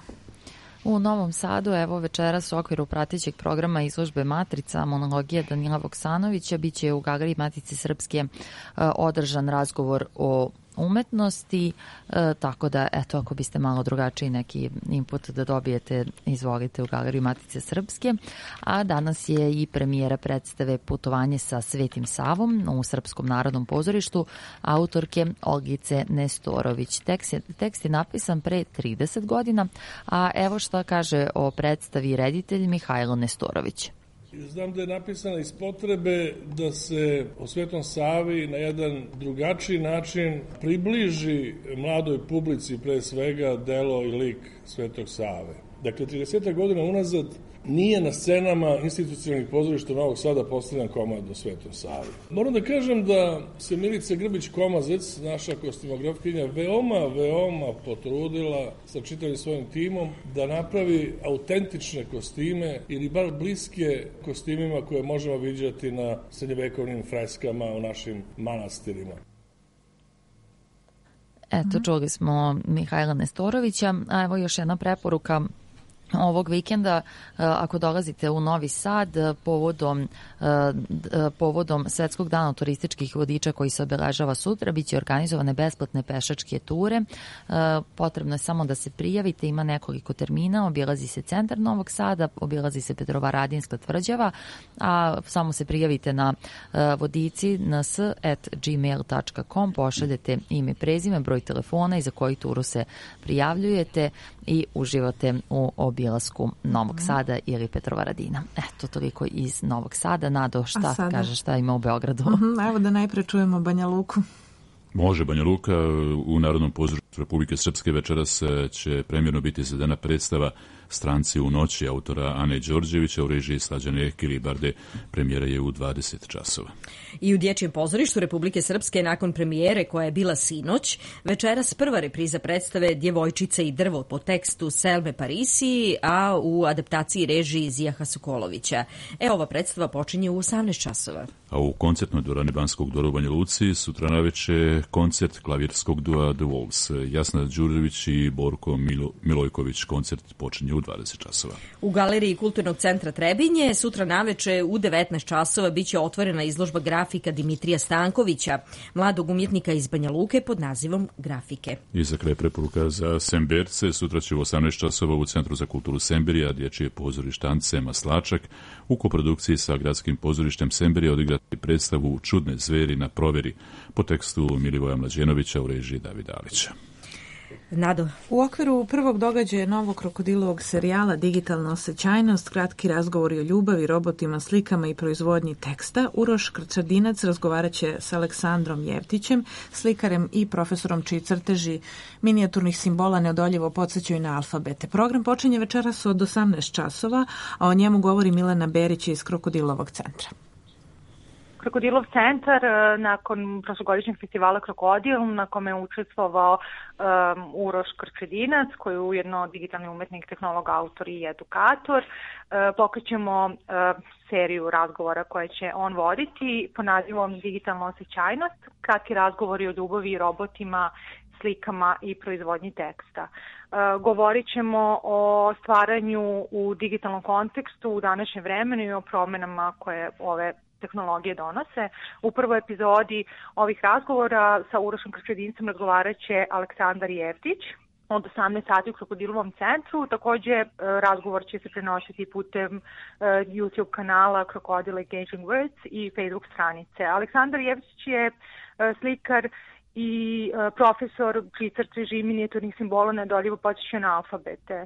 Speaker 4: U Novom Sadu, evo večeras u okviru pratećeg programa izložbe Matrica, monologija Danila Voksanovića, bit će u Galeriji Matice Srpske održan razgovor o umetnosti, e, tako da, eto, ako biste malo drugačiji neki input da dobijete, izvolite u Galeriju Matice Srpske. A danas je i premijera predstave Putovanje sa Svetim Savom u Srpskom narodnom pozorištu autorke Olgice Nestorović. Tekst je, tekst je napisan pre trideset godina, a evo šta kaže o predstavi reditelj Mihajlo Nestorović.
Speaker 15: Znam da je napisana iz potrebe da se o Svetom Savi na jedan drugačiji način približi mladoj publici, pre svega delo i lik Svetog Save. Dakle, trideset godina unazad nije na scenama institucionalnih pozorišta Novog Sada postavljan komad o Svetom Savi. Moram da kažem da se Milica Grbić-Komazec, naša kostimografkinja, veoma, veoma potrudila sa čitavim svojim timom da napravi autentične kostime ili bar bliske kostimima koje možemo viđati na srednjevekovnim freskama u našim manastirima.
Speaker 4: Eto, čuli smo Mihajla Nestorovića, a evo još jedna preporuka ovog vikenda, ako dolazite u Novi Sad povodom, povodom Svetskog dana turističkih vodiča koji se obeležava sutra, biće organizovane besplatne pešačke ture. Potrebno je samo da se prijavite, ima nekoliko termina, obilazi se centar Novog Sada, obilazi se Petrovaradinska tvrđava, a samo se prijavite na vodici nas at gmail dot com, pošaljete ime, prezime, broj telefona i za koji turu se prijavljujete i uživate u obilasku Novog Sada ili Petrovaradina. Eto, toliko iz Novog Sada. Nado, šta kaže, šta ima u Beogradu?
Speaker 3: Uh-huh, evo da najpre čujemo Banja Luku.
Speaker 11: Može, Banja Luka u Narodnom pozorištu Republike Srpske večeras će premjerno biti izvedena predstava Stranci u noći autora Ane Đorđevića u režiji Slađane Kilibarde. Premijera je u dvadeset časova.
Speaker 10: I u Dječjem pozorištu Republike Srpske nakon premijere koja je bila sinoć, večeras prva repriza predstave Djevojčica i drvo po tekstu Selme Parisi, a u adaptaciji režiji Zijaha Sokolovića. E, ova predstava počinje u osamnaest časova.
Speaker 11: A u koncertnoj dvorani Banskog dvora u Banja Luci sutra naveče koncert klavirskog dua The Wolves. Jasna Đurević i Borko Milo, Milojković. Koncert počinje u dvadeset časova.
Speaker 10: U galeriji Kulturnog centra Trebinje sutra naveče u devetnaest časova biće otvorena izložba grafika Dimitrija Stankovića, mladog umjetnika iz Banja Luke pod nazivom Grafike.
Speaker 11: I za kraj preporuka za Semberce. Sutra će u osamnaest časova u Centru za kulturu Semberija Dječje pozorište Ance Maslačak u koprodukciji sa Gradskim pozorištem Semberija odigrati predstavu Čudne zveri na proveri po tekstu Milivoja Mlađenovića u režiji Davida Alića.
Speaker 10: Nado.
Speaker 3: U okviru prvog događaja novog krokodilovog serijala Digitalna osjećajnost, kratki razgovori o ljubavi, robotima, slikama i proizvodnji teksta, Uroš Krčardinac razgovarat će s Aleksandrom Jevtićem, slikarem i profesorom čiji crteži minijaturnih simbola neodoljivo podsjećaju na alfabete. Program počinje večeras od osamnaest časova, a o njemu govori Milena Berić iz Krokodilovog centra.
Speaker 2: Krokodilov centar nakon prošlogodišnjeg festivala Krokodil, na kome je učestvovao um, Uroš Krčedinac, koji je ujedno digitalni umetnik, tehnolog, autor i edukator. Uh, pokrećemo uh, seriju razgovora koje će on voditi pod nazivom Digitalna osjećajnost, kratki razgovori o ljubavi, robotima, slikama i proizvodnji teksta. Uh, govorit ćemo o stvaranju u digitalnom kontekstu u današnjem vremenu i o promjenama koje ove tehnologije donose. U prvoj epizodi ovih razgovora sa Urošom Krčedincem razgovarat će Aleksandar Jevtić od osamnaest sati u Krokodilovom centru. Također razgovor će se prenositi putem YouTube kanala Crocodile Engaging Words i Facebook stranice. Aleksandar Jevtić je slikar i profesor čiji crteži minijaturnih simbola neodoljivo podsjećaju na alfabete.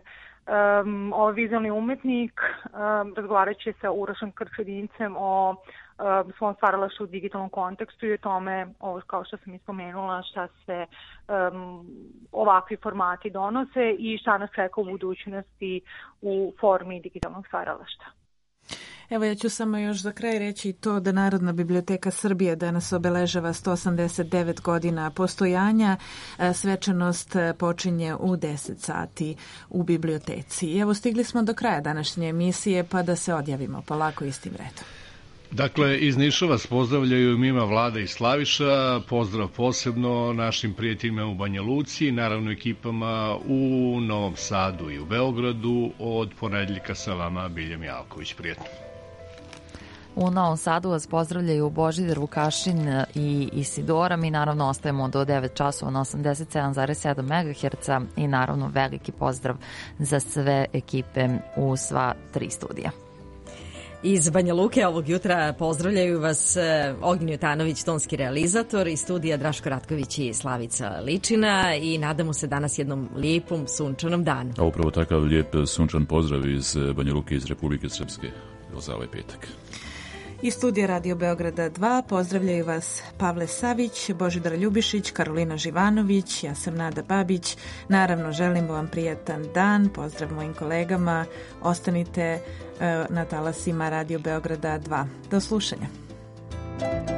Speaker 2: Um, ovaj vizualni umetnik um, razgovarat će sa Urošom Krčedincem o um, svom stvaralaštvu u digitalnom kontekstu i o tome, ovo kao što sam ispomenula, šta se um, ovakvi formati donose i šta nas čeka u budućnosti u formi digitalnog stvaralaštva.
Speaker 3: Evo, ja ću samo još za kraj reći to da Narodna biblioteka Srbije danas obeležava sto osamdeset devet godina postojanja. Svečanost počinje u deset sati u biblioteci. Evo, stigli smo do kraja današnje emisije, pa da se odjavimo polako istim redom.
Speaker 5: Dakle, iz Niša vas pozdravljaju mima Vlada i Slaviša, pozdrav posebno našim prijateljima u Banja Luci, naravno ekipama u Novom Sadu i u Beogradu, od ponedjeljka sa vama Biljem Jalković, prijetno.
Speaker 4: U Novom Sadu vas pozdravljaju Božidar Vukašin i Isidora. Mi naravno ostajemo do devet časova na osamdeset sedam zarez sedam megaherca i naravno veliki pozdrav za sve ekipe u sva tri studija.
Speaker 10: Iz Banja Luke ovog jutra pozdravljaju vas Ognjen Jutanović, tonski realizator, iz studija Draško Ratković i Slavica Ličina i nadamo se danas jednom lijepom sunčanom danu.
Speaker 11: A upravo takav lijep sunčan pozdrav iz Banja Luke, iz Republike Srpske za ovaj petak.
Speaker 3: Iz studija Radio Beograda dva pozdravljaju vas Pavle Savić, Božidar Ljubišić, Karolina Živanović, ja sam Nada Babić. Naravno, želimo vam prijatan dan, pozdrav mojim kolegama, ostanite uh, na talasima Radio Beograda dva. Do slušanja.